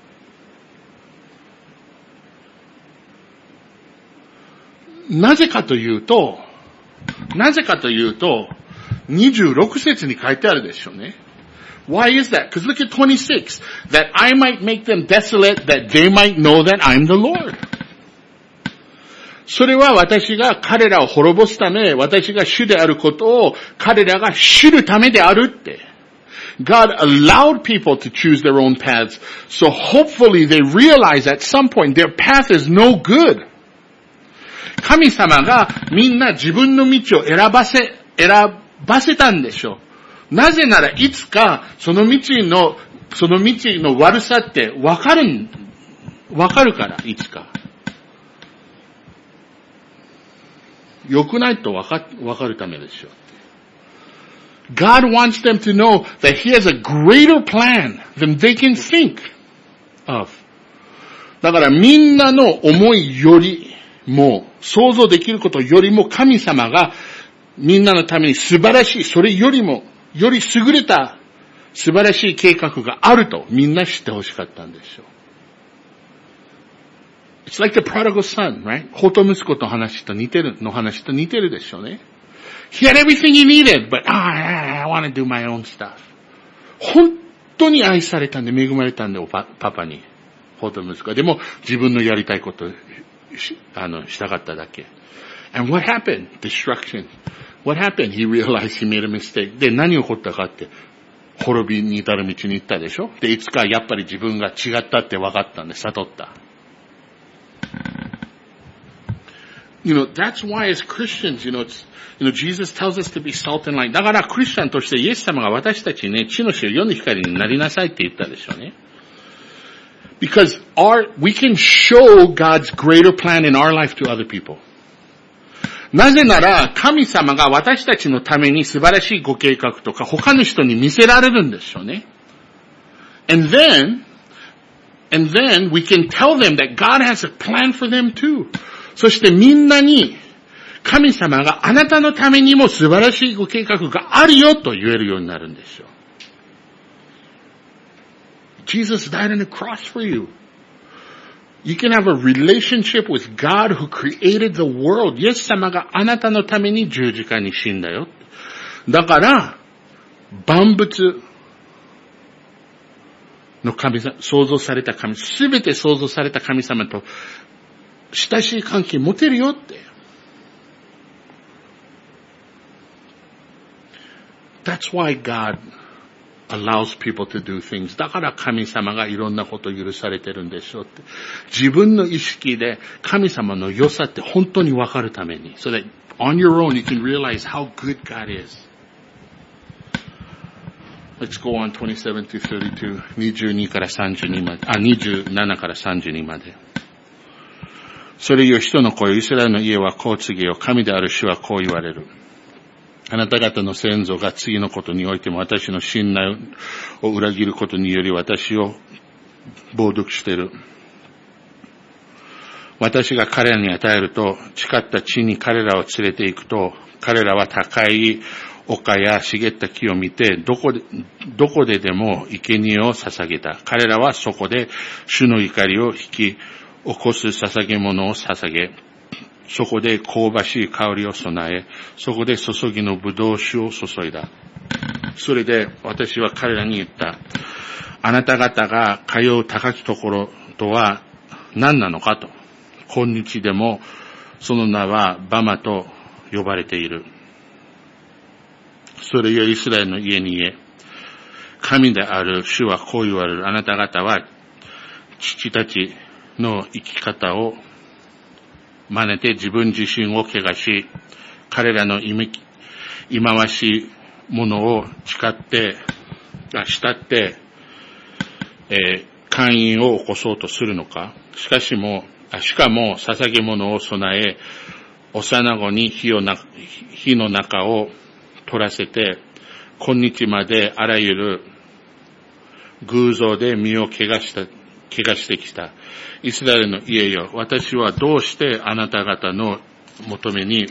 A: なぜかというと、なぜかというと、にじゅうろく節に書いてあるでしょうね。Why is that? Because look at twenty-six. That I might make them desolate, that they might know that I'm the Lord. それは私が彼らを滅ぼすため、私が主であることを彼らが知るためであるって。God allowed people to choose their own paths. So hopefully they realize at some point their path is no good. 神様がみんな自分の道を選ばせ、選ばせたんでしょう。なぜならいつかその道の、その道の悪さってわかる、わかるから、いつか。良くないとわか、わかるためでしょう。God wants them to know that He has a greater plan than they can think of. だからみんなの思いよりも、想像できることよりも神様がみんなのために素晴らしい、それよりも、より優れた素晴らしい計画があるとみんな知ってほしかったんでしょう。It's like the prodigal son, right? 放蕩息子の話と似てる、の話と似てるでしょうね。He had everything he needed, but ah, I want to do my own stuff. 本当に愛されたんで、恵まれたんで、パ, パパに。放蕩息子。でも、自分のやりたいことをし、あの、したかっただけ。And what happened? Destruction. What happened? He realized he made a mistake. で、何起こったかって、滅びに至る道に行ったでしょ？で、いつかやっぱり自分が違ったって分かったんで、悟った。You know, that's why as Christians, you know, it's, you know, Jesus tells us to be salt and light. だからクリスチャンとしてイエス様が私たちにね、地の塩、世の光になりなさいって言ったでしょうね。Because our, we can show God's greater plan in our life to other people. なぜなら、神様が私たちのために素晴らしいご計画とか他の人に見せられるんでしょうね。And then, and then we can tell them that God has a plan for them too. そしてみんなに神様があなたのためにも素晴らしいご計画があるよと言えるようになるんでしょう。Jesus died on the cross for you. You can have a relationship with God who created the world. イエス様があなたのために十字架に死んだよ。だから、万物の神様、創造された神、すべて創造された神様と親しい関係持てるよって。That's why God allows people to do things. だから神様がいろんなことを許されてるんでしょうって。自分の意識で神様の良さって本当にわかるために。So that on your own you can realize how good God is. Let's go on twenty-seven to thirty-two. にじゅうにからさんじゅうにまで。あ、にじゅうななからさんじゅうにまで。それよ人の子よ、イスラエルの家はこう告げよ。神である主はこう言われる。あなた方の先祖が次のことにおいても私の信頼を裏切ることにより私を冒涜している。私が彼らに与えると、誓った地に彼らを連れて行くと、彼らは高い丘や茂った木を見て、どこで、どこででも生贄を捧げた。彼らはそこで主の怒りを引き起こす捧げ物を捧げ、そこで香ばしい香りを備え、そこで注ぎの葡萄酒を注いだ。それで私は彼らに言った。あなた方が通う高きところとは何なのかと。今日でもその名はバマと呼ばれている。それよイスラエルの家に言え。神である主はこう言われる。あなた方は父たちの生き方を真似て自分自身を汚し、彼らの忌まわしいものを誓って、慕って、えー、姦淫を起こそうとするのか。しかしも、しかも捧げ物を備え、幼子に火をな、火の中を取らせて、今日まであらゆる偶像で身を汚した、汚してきた。イスラエルの家よ、私はどうしてあなた方の求めに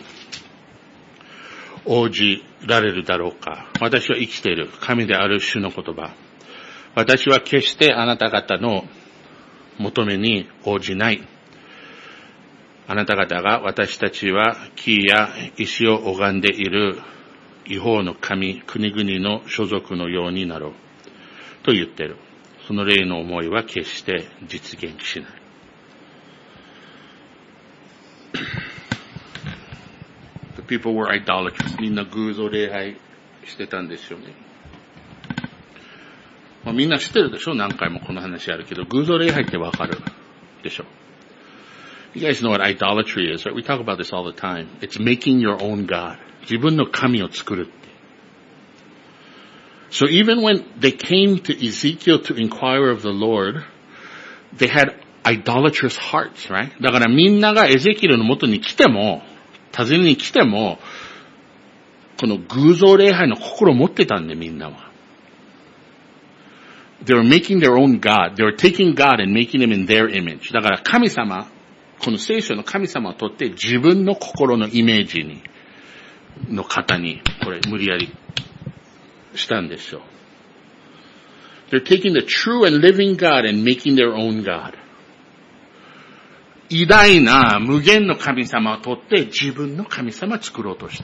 A: 応じられるだろうか。私は生きている神である主の言葉。私は決してあなた方の求めに応じない。あなた方が私たちは木や石を拝んでいる異邦の神、国々の所属のようになろう。と言っている。その霊の思いは決して実現しない。The people were idolaters. みんな偶像礼拝してたんですよね。まあ、みんな知ってるでしょ？何回もこの話あるけど、偶像礼拝ってわかるでしょ？You guys know what idolatry is, right? We talk about this all the time. It's making your own God. 自分の神を作るって。So even when they came to Ezekiel to inquire of the Lord, they had idolatrous hearts, right? だからみんながエゼキエルの元に来ても、尋ねに来ても、この偶像礼拝の心を持ってたんで、みんなは。They were making their own God. They were taking God and making him in their image. だから神様、この聖書の神様をとって自分の心のイメージに、の方に、これ無理やりしたんですよ。They're taking the true and living God and making their own God. 偉大な無限の神様をとって自分の神様を作ろうとした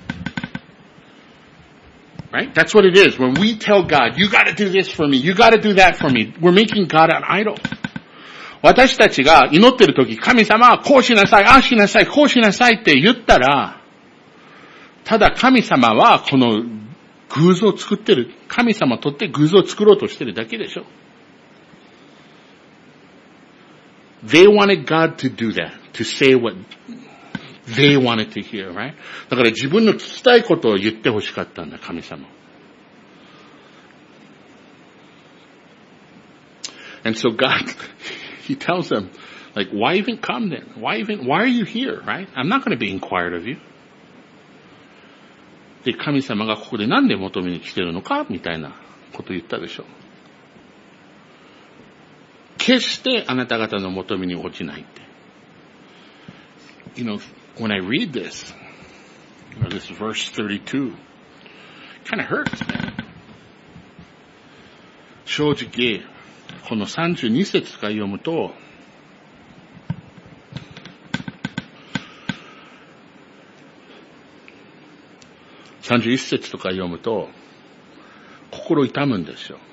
A: 。Right? That's what it is. When we tell God, you gotta do this for me, you gotta do that for me, we're making God an idol. 私たちが祈ってるとき、神様はこうしなさい、ああしなさい、こうしなさいって言ったら、ただ神様はこの偶像を作ってる。神様をとって偶像を作ろうとしてるだけでしょ。They wanted God to do that, to say what they wanted to hear, right? だから自分の聞きたいことを言ってほしかったんだ、神様。And so God, He tells them, like, why even come then? Why even, why are you here, right? I'm not going to be inquired of you. で、神様がここでなんで求めに来てるのかみたいなことを言ったでしょ。決してあなた方の求めに応じないって。You know, when I read this, or this verse thirty-two, it kind of hurts, man. 正直、このさんじゅうに節から読むと、さんじゅういち節とか読むと、心痛むんですよ。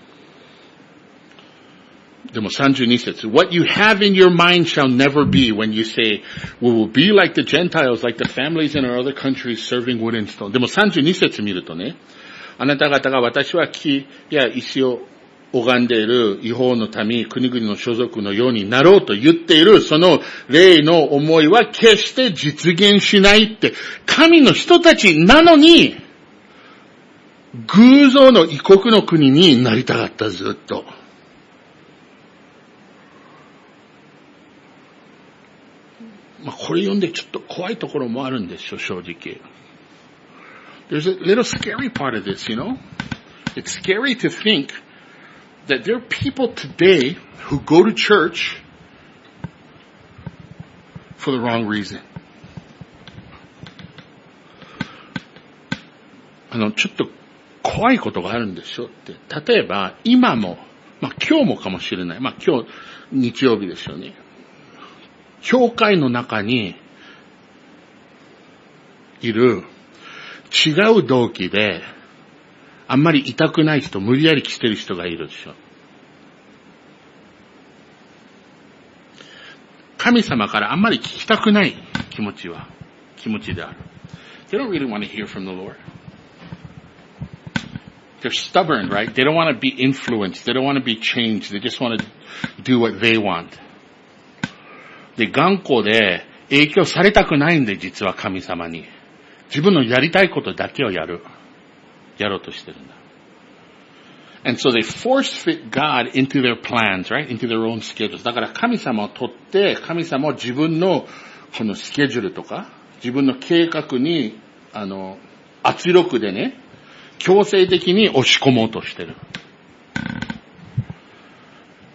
A: でもさんじゅうに節、What you have in your mind shall never be when you say, We will be like the Gentiles, like the families in our other countries serving wood and stone. でもさんじゅうに節見るとね、あなた方が私は木や石を拝んでいる異邦の民、国々の所属のようになろうと言っている、その霊の思いは決して実現しないって、神の人たちなのに、偶像の異国の国になりたかった、ずっと。まあ、これ読んでちょっと怖いところもあるんですよ、正直。There's a little scary part of this, you know? It's scary to think that there are people today who go to church for the wrong reason. あの、ちょっと怖いことがあるんですよって。例えば、今も、まあ今日もかもしれない。まあ今日、日曜日ですよね。教会の中にいる違う動機であんまり痛くない人、無理やり来てる人がいるでしょ。神様からあんまり聞きたくない気持ちは、気持ちである。They don't really want to hear from the Lord. They're stubborn, right? They don't want to be influenced. They don't want to be changed. They just want to do what they want. で、頑固で影響されたくないんで、実は神様に。自分のやりたいことだけをやる。やろうとしてるんだ。And so they force fit God into their plans, right? Into their own schedules. だから神様を取って、神様を自分のこのスケジュールとか、自分の計画に、あの、圧力でね、強制的に押し込もうと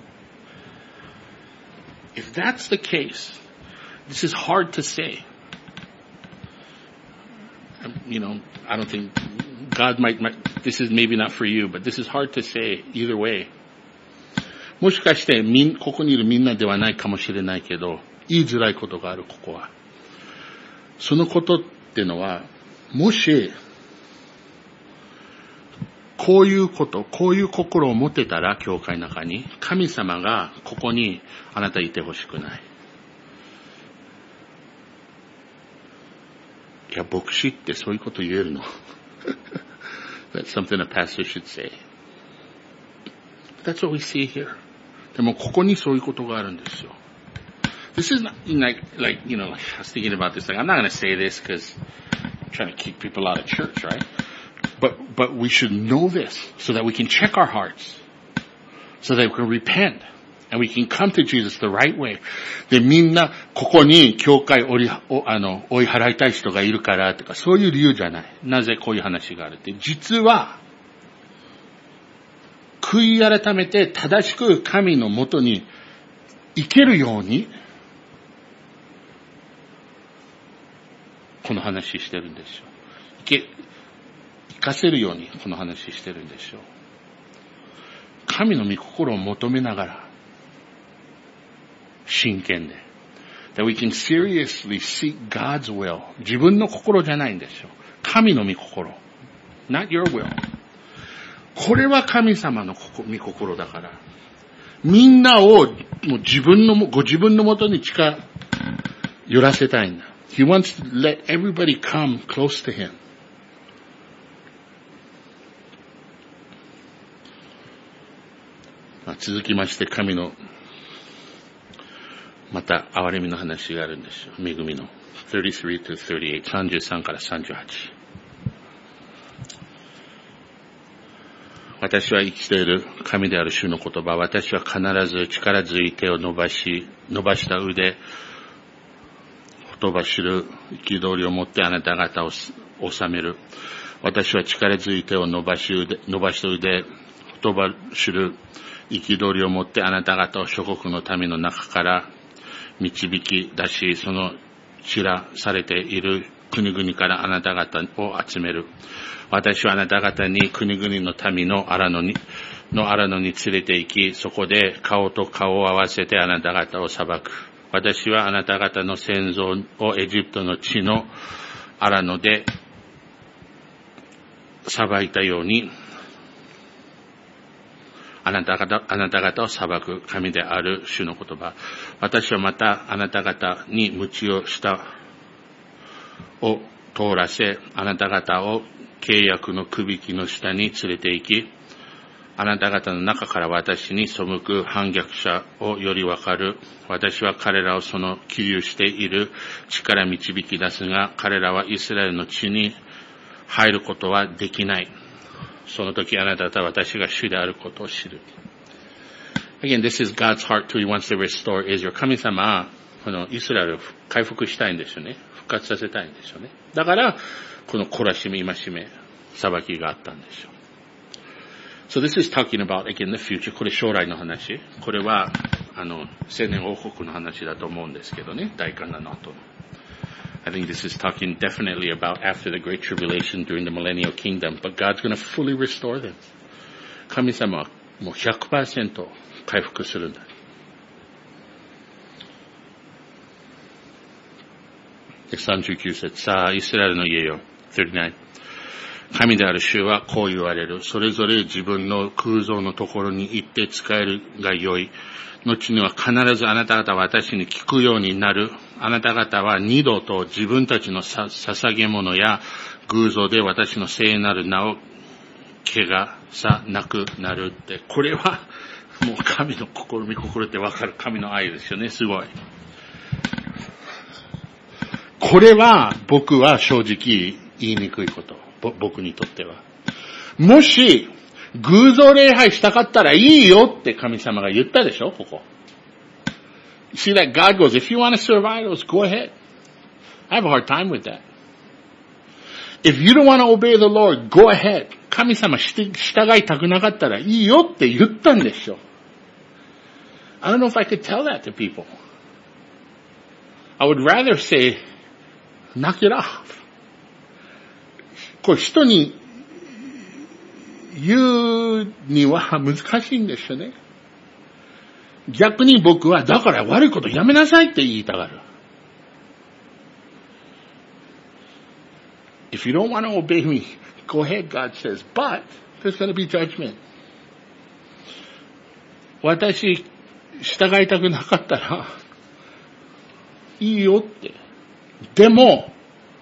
A: してる。If that's the case, this is hard to say. you know, I don't think God might, might, this is maybe not for you, but this is hard to say either way. もしかしてみん、ここにいるみんなではないかもしれないけど、言いづらいことがある、ここは。そのことってのは、もし、こういうこと、こういう心を持てたら、教会の中に、神様がここにあなたいてほしくない。いや、牧師ってそういうこと言えるのThat's something a pastor should say. That's what we see here. でもここにそういうことがあるんですよ。This is not like, like, you know, I was thinking about this. Like, I'm not going to say this because I'm trying to keep people out of church, right? But, but we should know this so that we can check our hearts, so that we can repent, and we can come to Jesus the right way. で、みんな、ここに教会を、あの、追い払いたい人がいるからとか、そういう理由じゃない。なぜこういう話があるって。実は、悔い改めて正しく神のもとに生けるように、この話してるんでしょう。生け、生かせるようにこの話してるんでしょう。神の御心を求めながら、真剣で。That we can seriously seek God's will. 自分の心じゃないんでしょう。神の御心。Not your will. これは神様の御心だから。みんなをもう自分の、ご自分のもとに近寄らせたいんだ。He wants to let everybody come close to him. 続きまして神のまた憐れみの話があるんですよ。恵みのthirty-three to thirty-eight、さんじゅうさんからさんじゅうはち。私は生きている神である主の言葉。私は必ず力強い手を伸ばし、伸ばした腕、ほとばしる憤りを持ってあなた方を治める。私は力強い手を伸ばし腕、伸ばした腕、ほとばしる憤りを持ってあなた方を諸国の民の中から導き出し、その散らされている国々からあなた方を集める。私はあなた方に国々の民の荒野に、の荒野に連れて行き、そこで顔と顔を合わせてあなた方を裁く。私はあなた方の先祖をエジプトの地の荒野で裁いたように、あなた方、あなた方を裁く神である主の言葉。私はまたあなた方に鞭を下を通らせ、あなた方を契約のくびきの下に連れて行き、あなた方の中から私に背く反逆者をよりわかる。私は彼らをその起立している地から導き出すが、彼らはイスラエルの地に入ることはできない。その時あなた方は私が主であることを知る。Again, this is God's heart too. He wants to restore Israel. 神様はこのイスラエルを回復したいんですよね。復活させたいんですよね。だからこの懲らしめ、戒め、裁きがあったんでしょう。So this is talking about, again, the future. これ将来の話。これは、あの、千年王国の話だと思うんですけどね。大観覧の後の。I think this is talking definitely about after the Great Tribulation during the Millennial Kingdom. But God's going to fully restore them. 神様はもう ひゃくパーセント 回復するんだ。さんじゅうきゅう節。さあ、イスラエルの家よ。thirty-nine。神である主はこう言われる。それぞれ自分の空想のところに行って使えるがよい。後には必ずあなた方は私に聞くようになる。あなた方は二度と自分たちのさ捧げ物や偶像で私の聖なる名を汚さなくなるって。これはもう神の心、御心ってわかる神の愛ですよね。すごい。これは僕は正直言いにくいこと。僕にとっては。もし、偶像礼拝したかったらいいよって神様が言ったでしょここ。See that God goes, if you want to serve idols, go ahead. I have a hard time with that. If you don't want to obey the Lord, go ahead. 神様従いたくなかったらいいよって言ったんでしょ。I don't know if I could tell that to people. I would rather say, knock it off. これ人に言うには難しいんですよね。逆に僕は、だから悪いことやめなさいって言いたがる。If you don't want to obey me, go ahead, God says. But there's going to be judgment. 私、従いたくなかったら、いいよって。でも、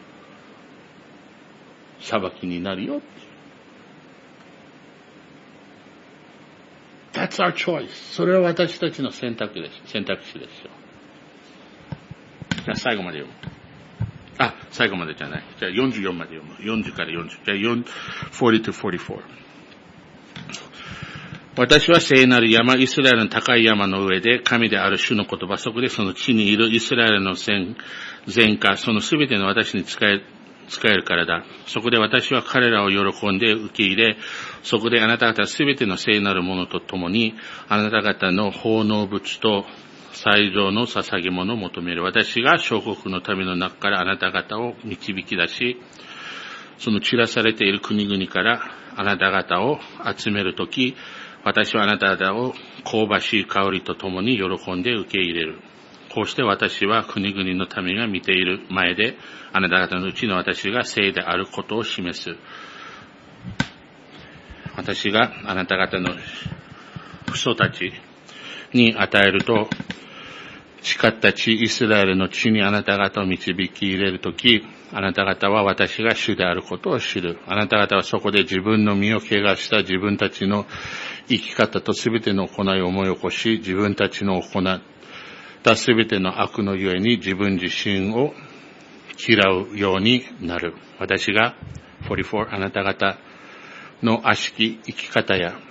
A: 裁きになるよって。That's our choice. それは私たちの選択です。選択肢ですよ。じゃあ最後まで読む。あ、最後までじゃない。じゃあよんじゅうよんまで読む。よんじゅうからよんじゅう。じゃあよんじゅうとよんじゅうよん。私は聖なる山、イスラエルの高い山の上で、神である主の言葉、そこでその地にいるイスラエルの全家、そのすべての私に使え、使えるからだ。そこで私は彼らを喜んで受け入れ、そこであなた方すべての聖なるものとともに、あなた方の奉納物と最上の捧げ物を求める。私が諸国の民の中からあなた方を導き出し、その散らされている国々からあなた方を集めるとき、私はあなた方を香ばしい香りとともに喜んで受け入れる。こうして私は国々の民が見ている前で、あなた方のうちの私が聖であることを示す。私があなた方の父祖たちに与えると、誓った地、イスラエルの地にあなた方を導き入れるとき、あなた方は私が主であることを知る。あなた方はそこで自分の身を汚した自分たちの生き方とすべての行いを思い起こし、自分たちの行ったすべての悪のゆえに自分自身を嫌うようになる。私がよんじゅうよん、あなた方の悪しき生き方や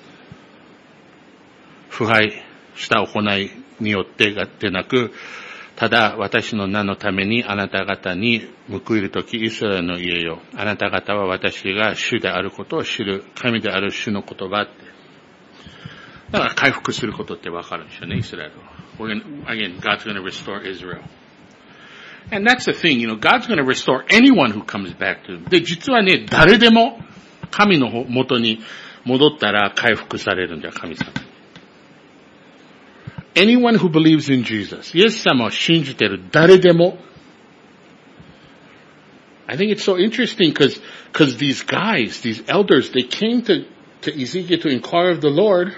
A: 腐敗した行いによってでなく、ただ私の名のためにあなた方に報いるとき、イスラエルの家よ、あなた方は私が主であることを知る。神である主の言葉って。だから回復することってわかるんですよね、イスラエルは。Again, God's going to restore Israel. And that's the thing, you know, God's going to restore anyone who comes back to him. で、実はね、誰でも神の元に戻ったら回復されるんだよ、神様。Anyone who believes in Jesus. イエス様を信じてる誰でも。I think it's so interesting because, because these guys, these elders, they came to, to Ezekiel to inquire of the Lord.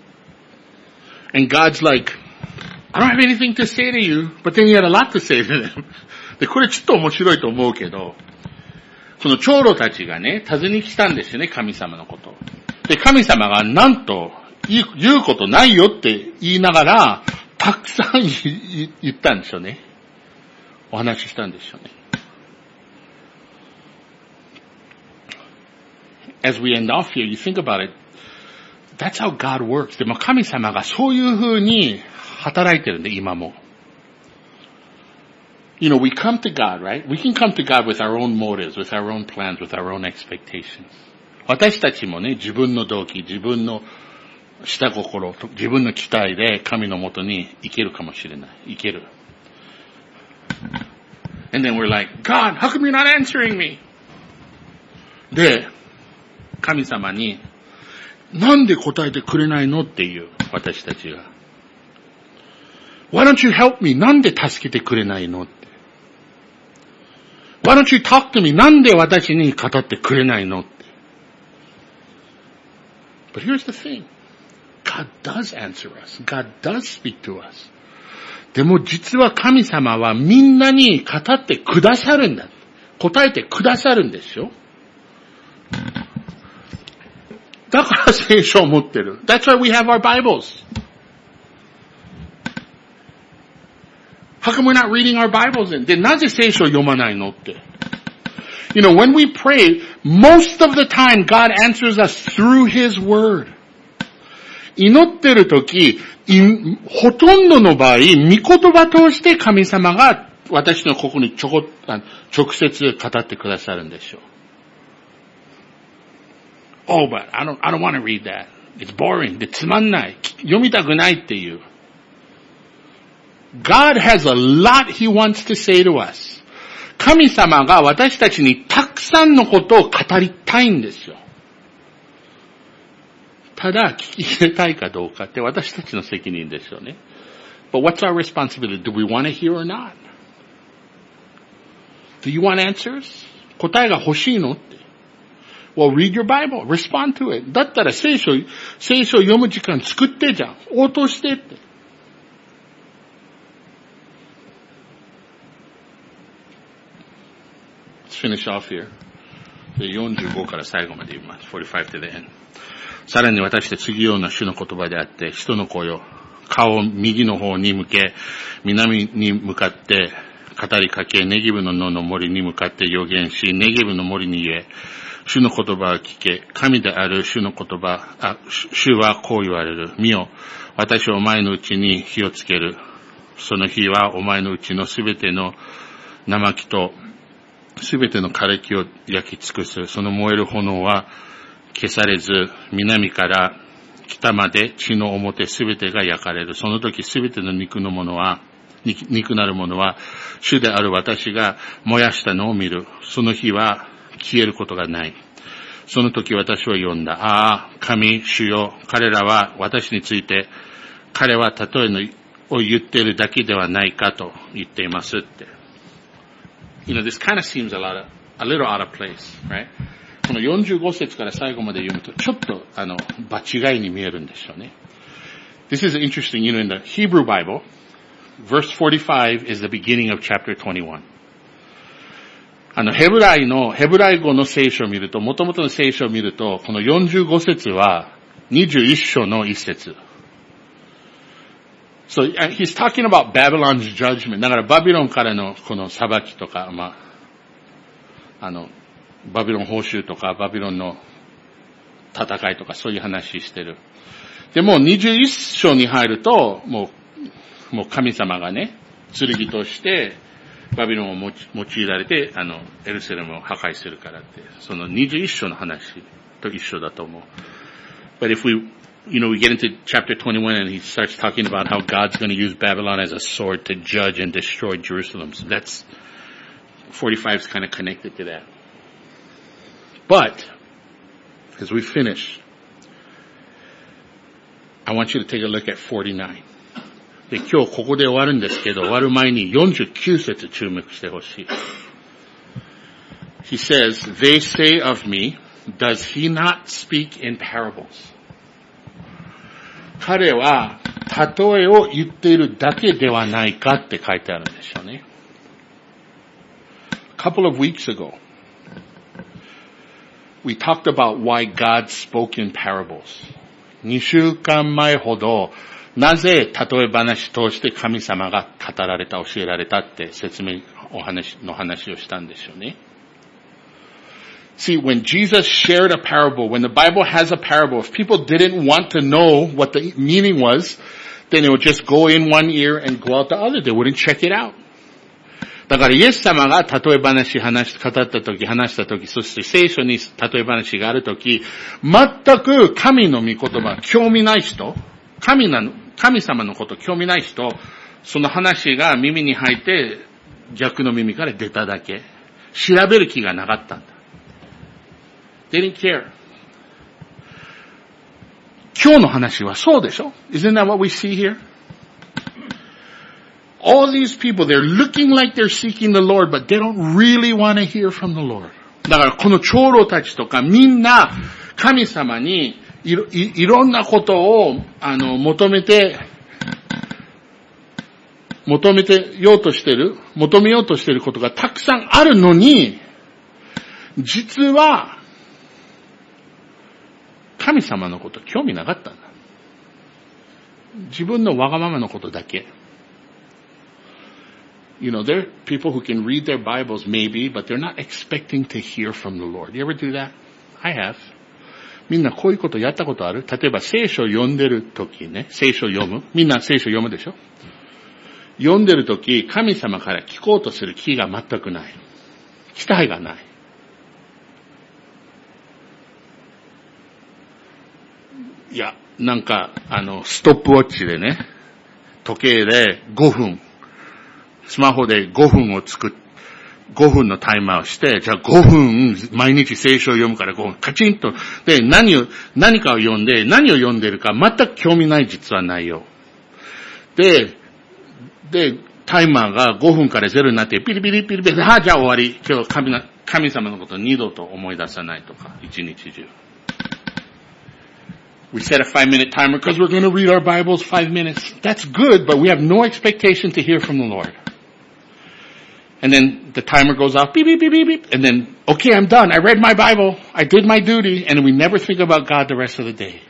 A: And God's like, I don't have anything to say to you, but then he had a lot to say to them. で、これちょっと面白いと思うけど、その長老たちがね、尋ね来たんですよね、神様のこと。で、神様がなんと、言うことないよって言いながら、たくさん言ったんですよね。お話ししたんですよね。As we end off here, you think about it, that's how God works. でも神様がそういう風に働いてるんで、今も。You know, we come to God, right? We can come to God with our own motives, with our own plans, with our own expectations. 私たちもね、自分の動機、自分の下心、自分の期待で神のもとに行けるかもしれない。行ける。And then we're like, God, how come you're not answering me? で、神様に、なんで答えてくれないのっていう、私たちが。Why don't you help me? なんで助けてくれないのって。Why don't you talk to me? なんで私に語ってくれないのって。But here's the thing.God does answer us. God does speak to us. でも実は神様はみんなに語ってくださるんだ。答えてくださるんですよ。だから聖書を持ってる。That's why we have our Bibles. How come we're not reading our Bibles then? で、なぜ聖書を読まないのって。You know, when we pray, most of the time God answers us through His Word.祈ってるとき、ほとんどの場合、御言葉通して神様が私のここにちょこ直接語ってくださるんでしょう。Oh, but I don't, I don't want to read that. It's boring. で、つまんない。読みたくないっていう。God has a lot He wants to say to us. 神様が私たちにたくくさんのことを語りたいんですよ。ただ、聞き入れたいかどうかって私たちの責任ですよね。But what's our responsibility? Do we want to hear or not? Do you want answers? 答えが欲しいのって。Well, read your Bible. Respond to it. だったら聖書、聖書を読む時間作ってじゃん。応答してって。Let's finish off here. よんじゅうごから最後まで言います。forty-five to the end. さらに私は次ような主の言葉であって、人の声を顔を右の方に向け、南に向かって語りかけ、ネギブの野の森に向かって予言し、ネギブの森に言え、主の言葉を聞け、神である主の言葉、あ、主はこう言われる。見よ、私はお前のうちに火をつける。その火はお前のうちのすべての生木とすべての枯れ木を焼き尽くす。その燃える炎は消されず、南から北まで地の表すべてが焼かれる。その時すべての肉のものは、肉なるものは、主である私が燃やしたのを見る。その日は消えることがない。その時私は呼んだ。ああ、神、主よ、彼らは私について、彼は例えのを言っているだけではないかと言っていますって。You know, this kind of seems a lot of, a little out of place, right? このよんじゅうご節から最後まで読むと、ちょっと、あの、場違いに見えるんですよね。This is interesting, you know, in the Hebrew Bible, verse forty-five is the beginning of chapter twenty-one. あの、ヘブライの、ヘブライ語の聖書を見ると、元々の聖書を見ると、このよんじゅうご節はにじゅういっ章のいち節。So, he's talking about Babylon's judgment. だからバビロンからのこの裁きとか、まあ、あの、バビロン報酬とか、バビロンの戦いとか、そういう話してる。でもにじゅういっ章に入ると、もう、もう神様がね、剣として、バビロンを用いられて、あの、エルサレムを破壊するからって、そのにじゅういっ章の話と一緒だと思う。But if we, you know, we get into chapter twenty-one and he starts talking about how God's going to use Babylon as a sword to judge and destroy Jerusalem. So that's, forty-five is kind of connected to that. But, as we finish, I want you to take a look at forty-nine. で、今日ここで終わるんですけど、終わる前によんじゅうきゅう節注目してほしい。He says, they say of me, does he not speak in parables? 彼は、例えを言っているだけではないかって書いてあるんですよね。A couple of weeks ago, we talked about why God spoke in parables. に週間前ほど、なぜ例え話通して神様が語られた、教えられたって説明お話の話をしたんですよね。See, when Jesus shared a parable, when the Bible has a parable, if people didn't want to know what the meaning was, then it would just go in one ear and go out the other. They wouldn't check it out. だからイエス様が例え話話し、語ったとき、話したとき、そして聖書に例え話があるとき、全く神の御言葉、興味ない人、神なの、神様のこと興味ない人、その話が耳に入って逆の耳から出ただけ。調べる気がなかったんだ。They didn't care. 今日の話はそうでしょ? Isn't that what we see here? All these people, they're looking like they're seeking the Lord, but they don't really want to hear from the Lord. だからこの長老たちとかみんな神様にいろ、い、いろんなことを、あの、求めて、求めてようとしてる、求めようとしてることがたくさんあるのに、実は、神様のこと興味なかったんだ。自分のわがままのことだけ。You know, there are people who can read their Bibles maybe, but they're not expecting to hear from the Lord. You ever do that? I have. みんなこういうことやったことある？例えば聖書を読んでるときね、聖書を読む。みんな聖書を読むでしょ？読んでるとき、神様から聞こうとする気が全くない。期待がない。いや、なんか、あの、ストップウォッチでね、時計でごふん、スマホでごふんを作っ、 ごふんのタイマーをして、じゃあごふん毎日聖書を読むからごふんカチンと、で、何を、何かを読んで、何を読んでるか全く興味ない実は内容。で、で、タイマーがごふんからゼロになって、ピリピリピリピリ、ああ、じゃあ終わり。今日神、神様のことを二度と思い出さないとか、一日中。We set a five minute timer because we're going to read our Bibles five minutes. That's good, but we have no expectation to hear from the Lord. And then the timer goes off, beep, beep, beep, beep, beep. And then, okay, I'm done. I read my Bible. I did my duty. And we never think about God the rest of the day.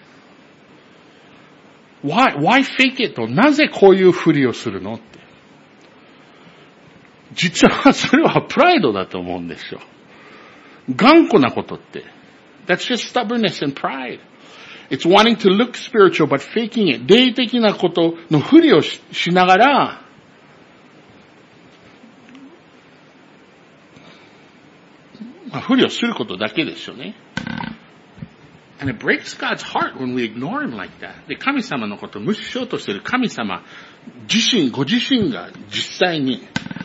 A: Why, why fake it? なぜこういうふりをするのって。実はそれはプライドだと思うんですよ。頑固なことって。That's just stubbornness and pride. It's wanting to look spiritual but faking it. 霊的なことのふりを し, しながら、まあ、ふりをすることだけですよね。And it breaks God's heart when we ignore Him like that. で、神様のことを無視しようとしている神様自身、ご自身が実際に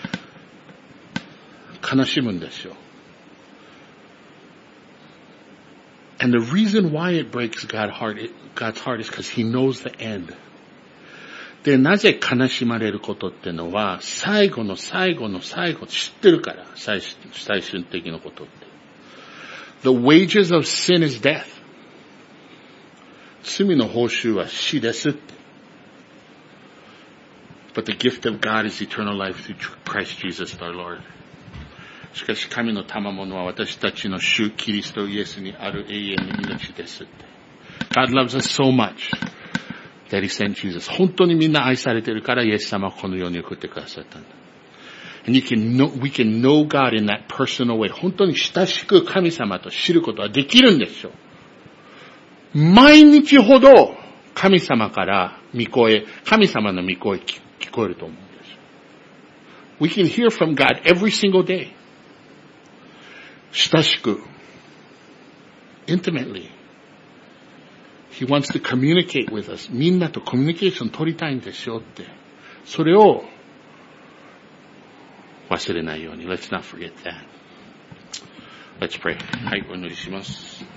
A: 悲しむんですよ。And the reason why it breaks God's heart, God's heart is because He knows the end. で、なぜ悲しまれることってのは、最後の最後の最後知ってるから、最, 最終的なことって。The wages of sin is death. 罪の報酬は死ですって。But the gift of God is eternal life through Christ Jesus our Lord. しかし神の賜物は私たちの主キリストイエスにある永遠の命ですって。God loves us so much that He sent Jesus. 本当にみんな愛されているからイエス様はこの世に送ってくださったんだ。And you can know, we can know God in that personal way. 本当に親しく神様と知ることはできるんですよ。毎日ほど神様から御声、神様の御声聞こえると思うんですよ。We can hear from God every single day. 親しく intimately. He wants to communicate with us. みんなとコミュニケーション取りたいんですよって。それを忘れないように。Let's not forget that. Let's pray. はい、お祈りします。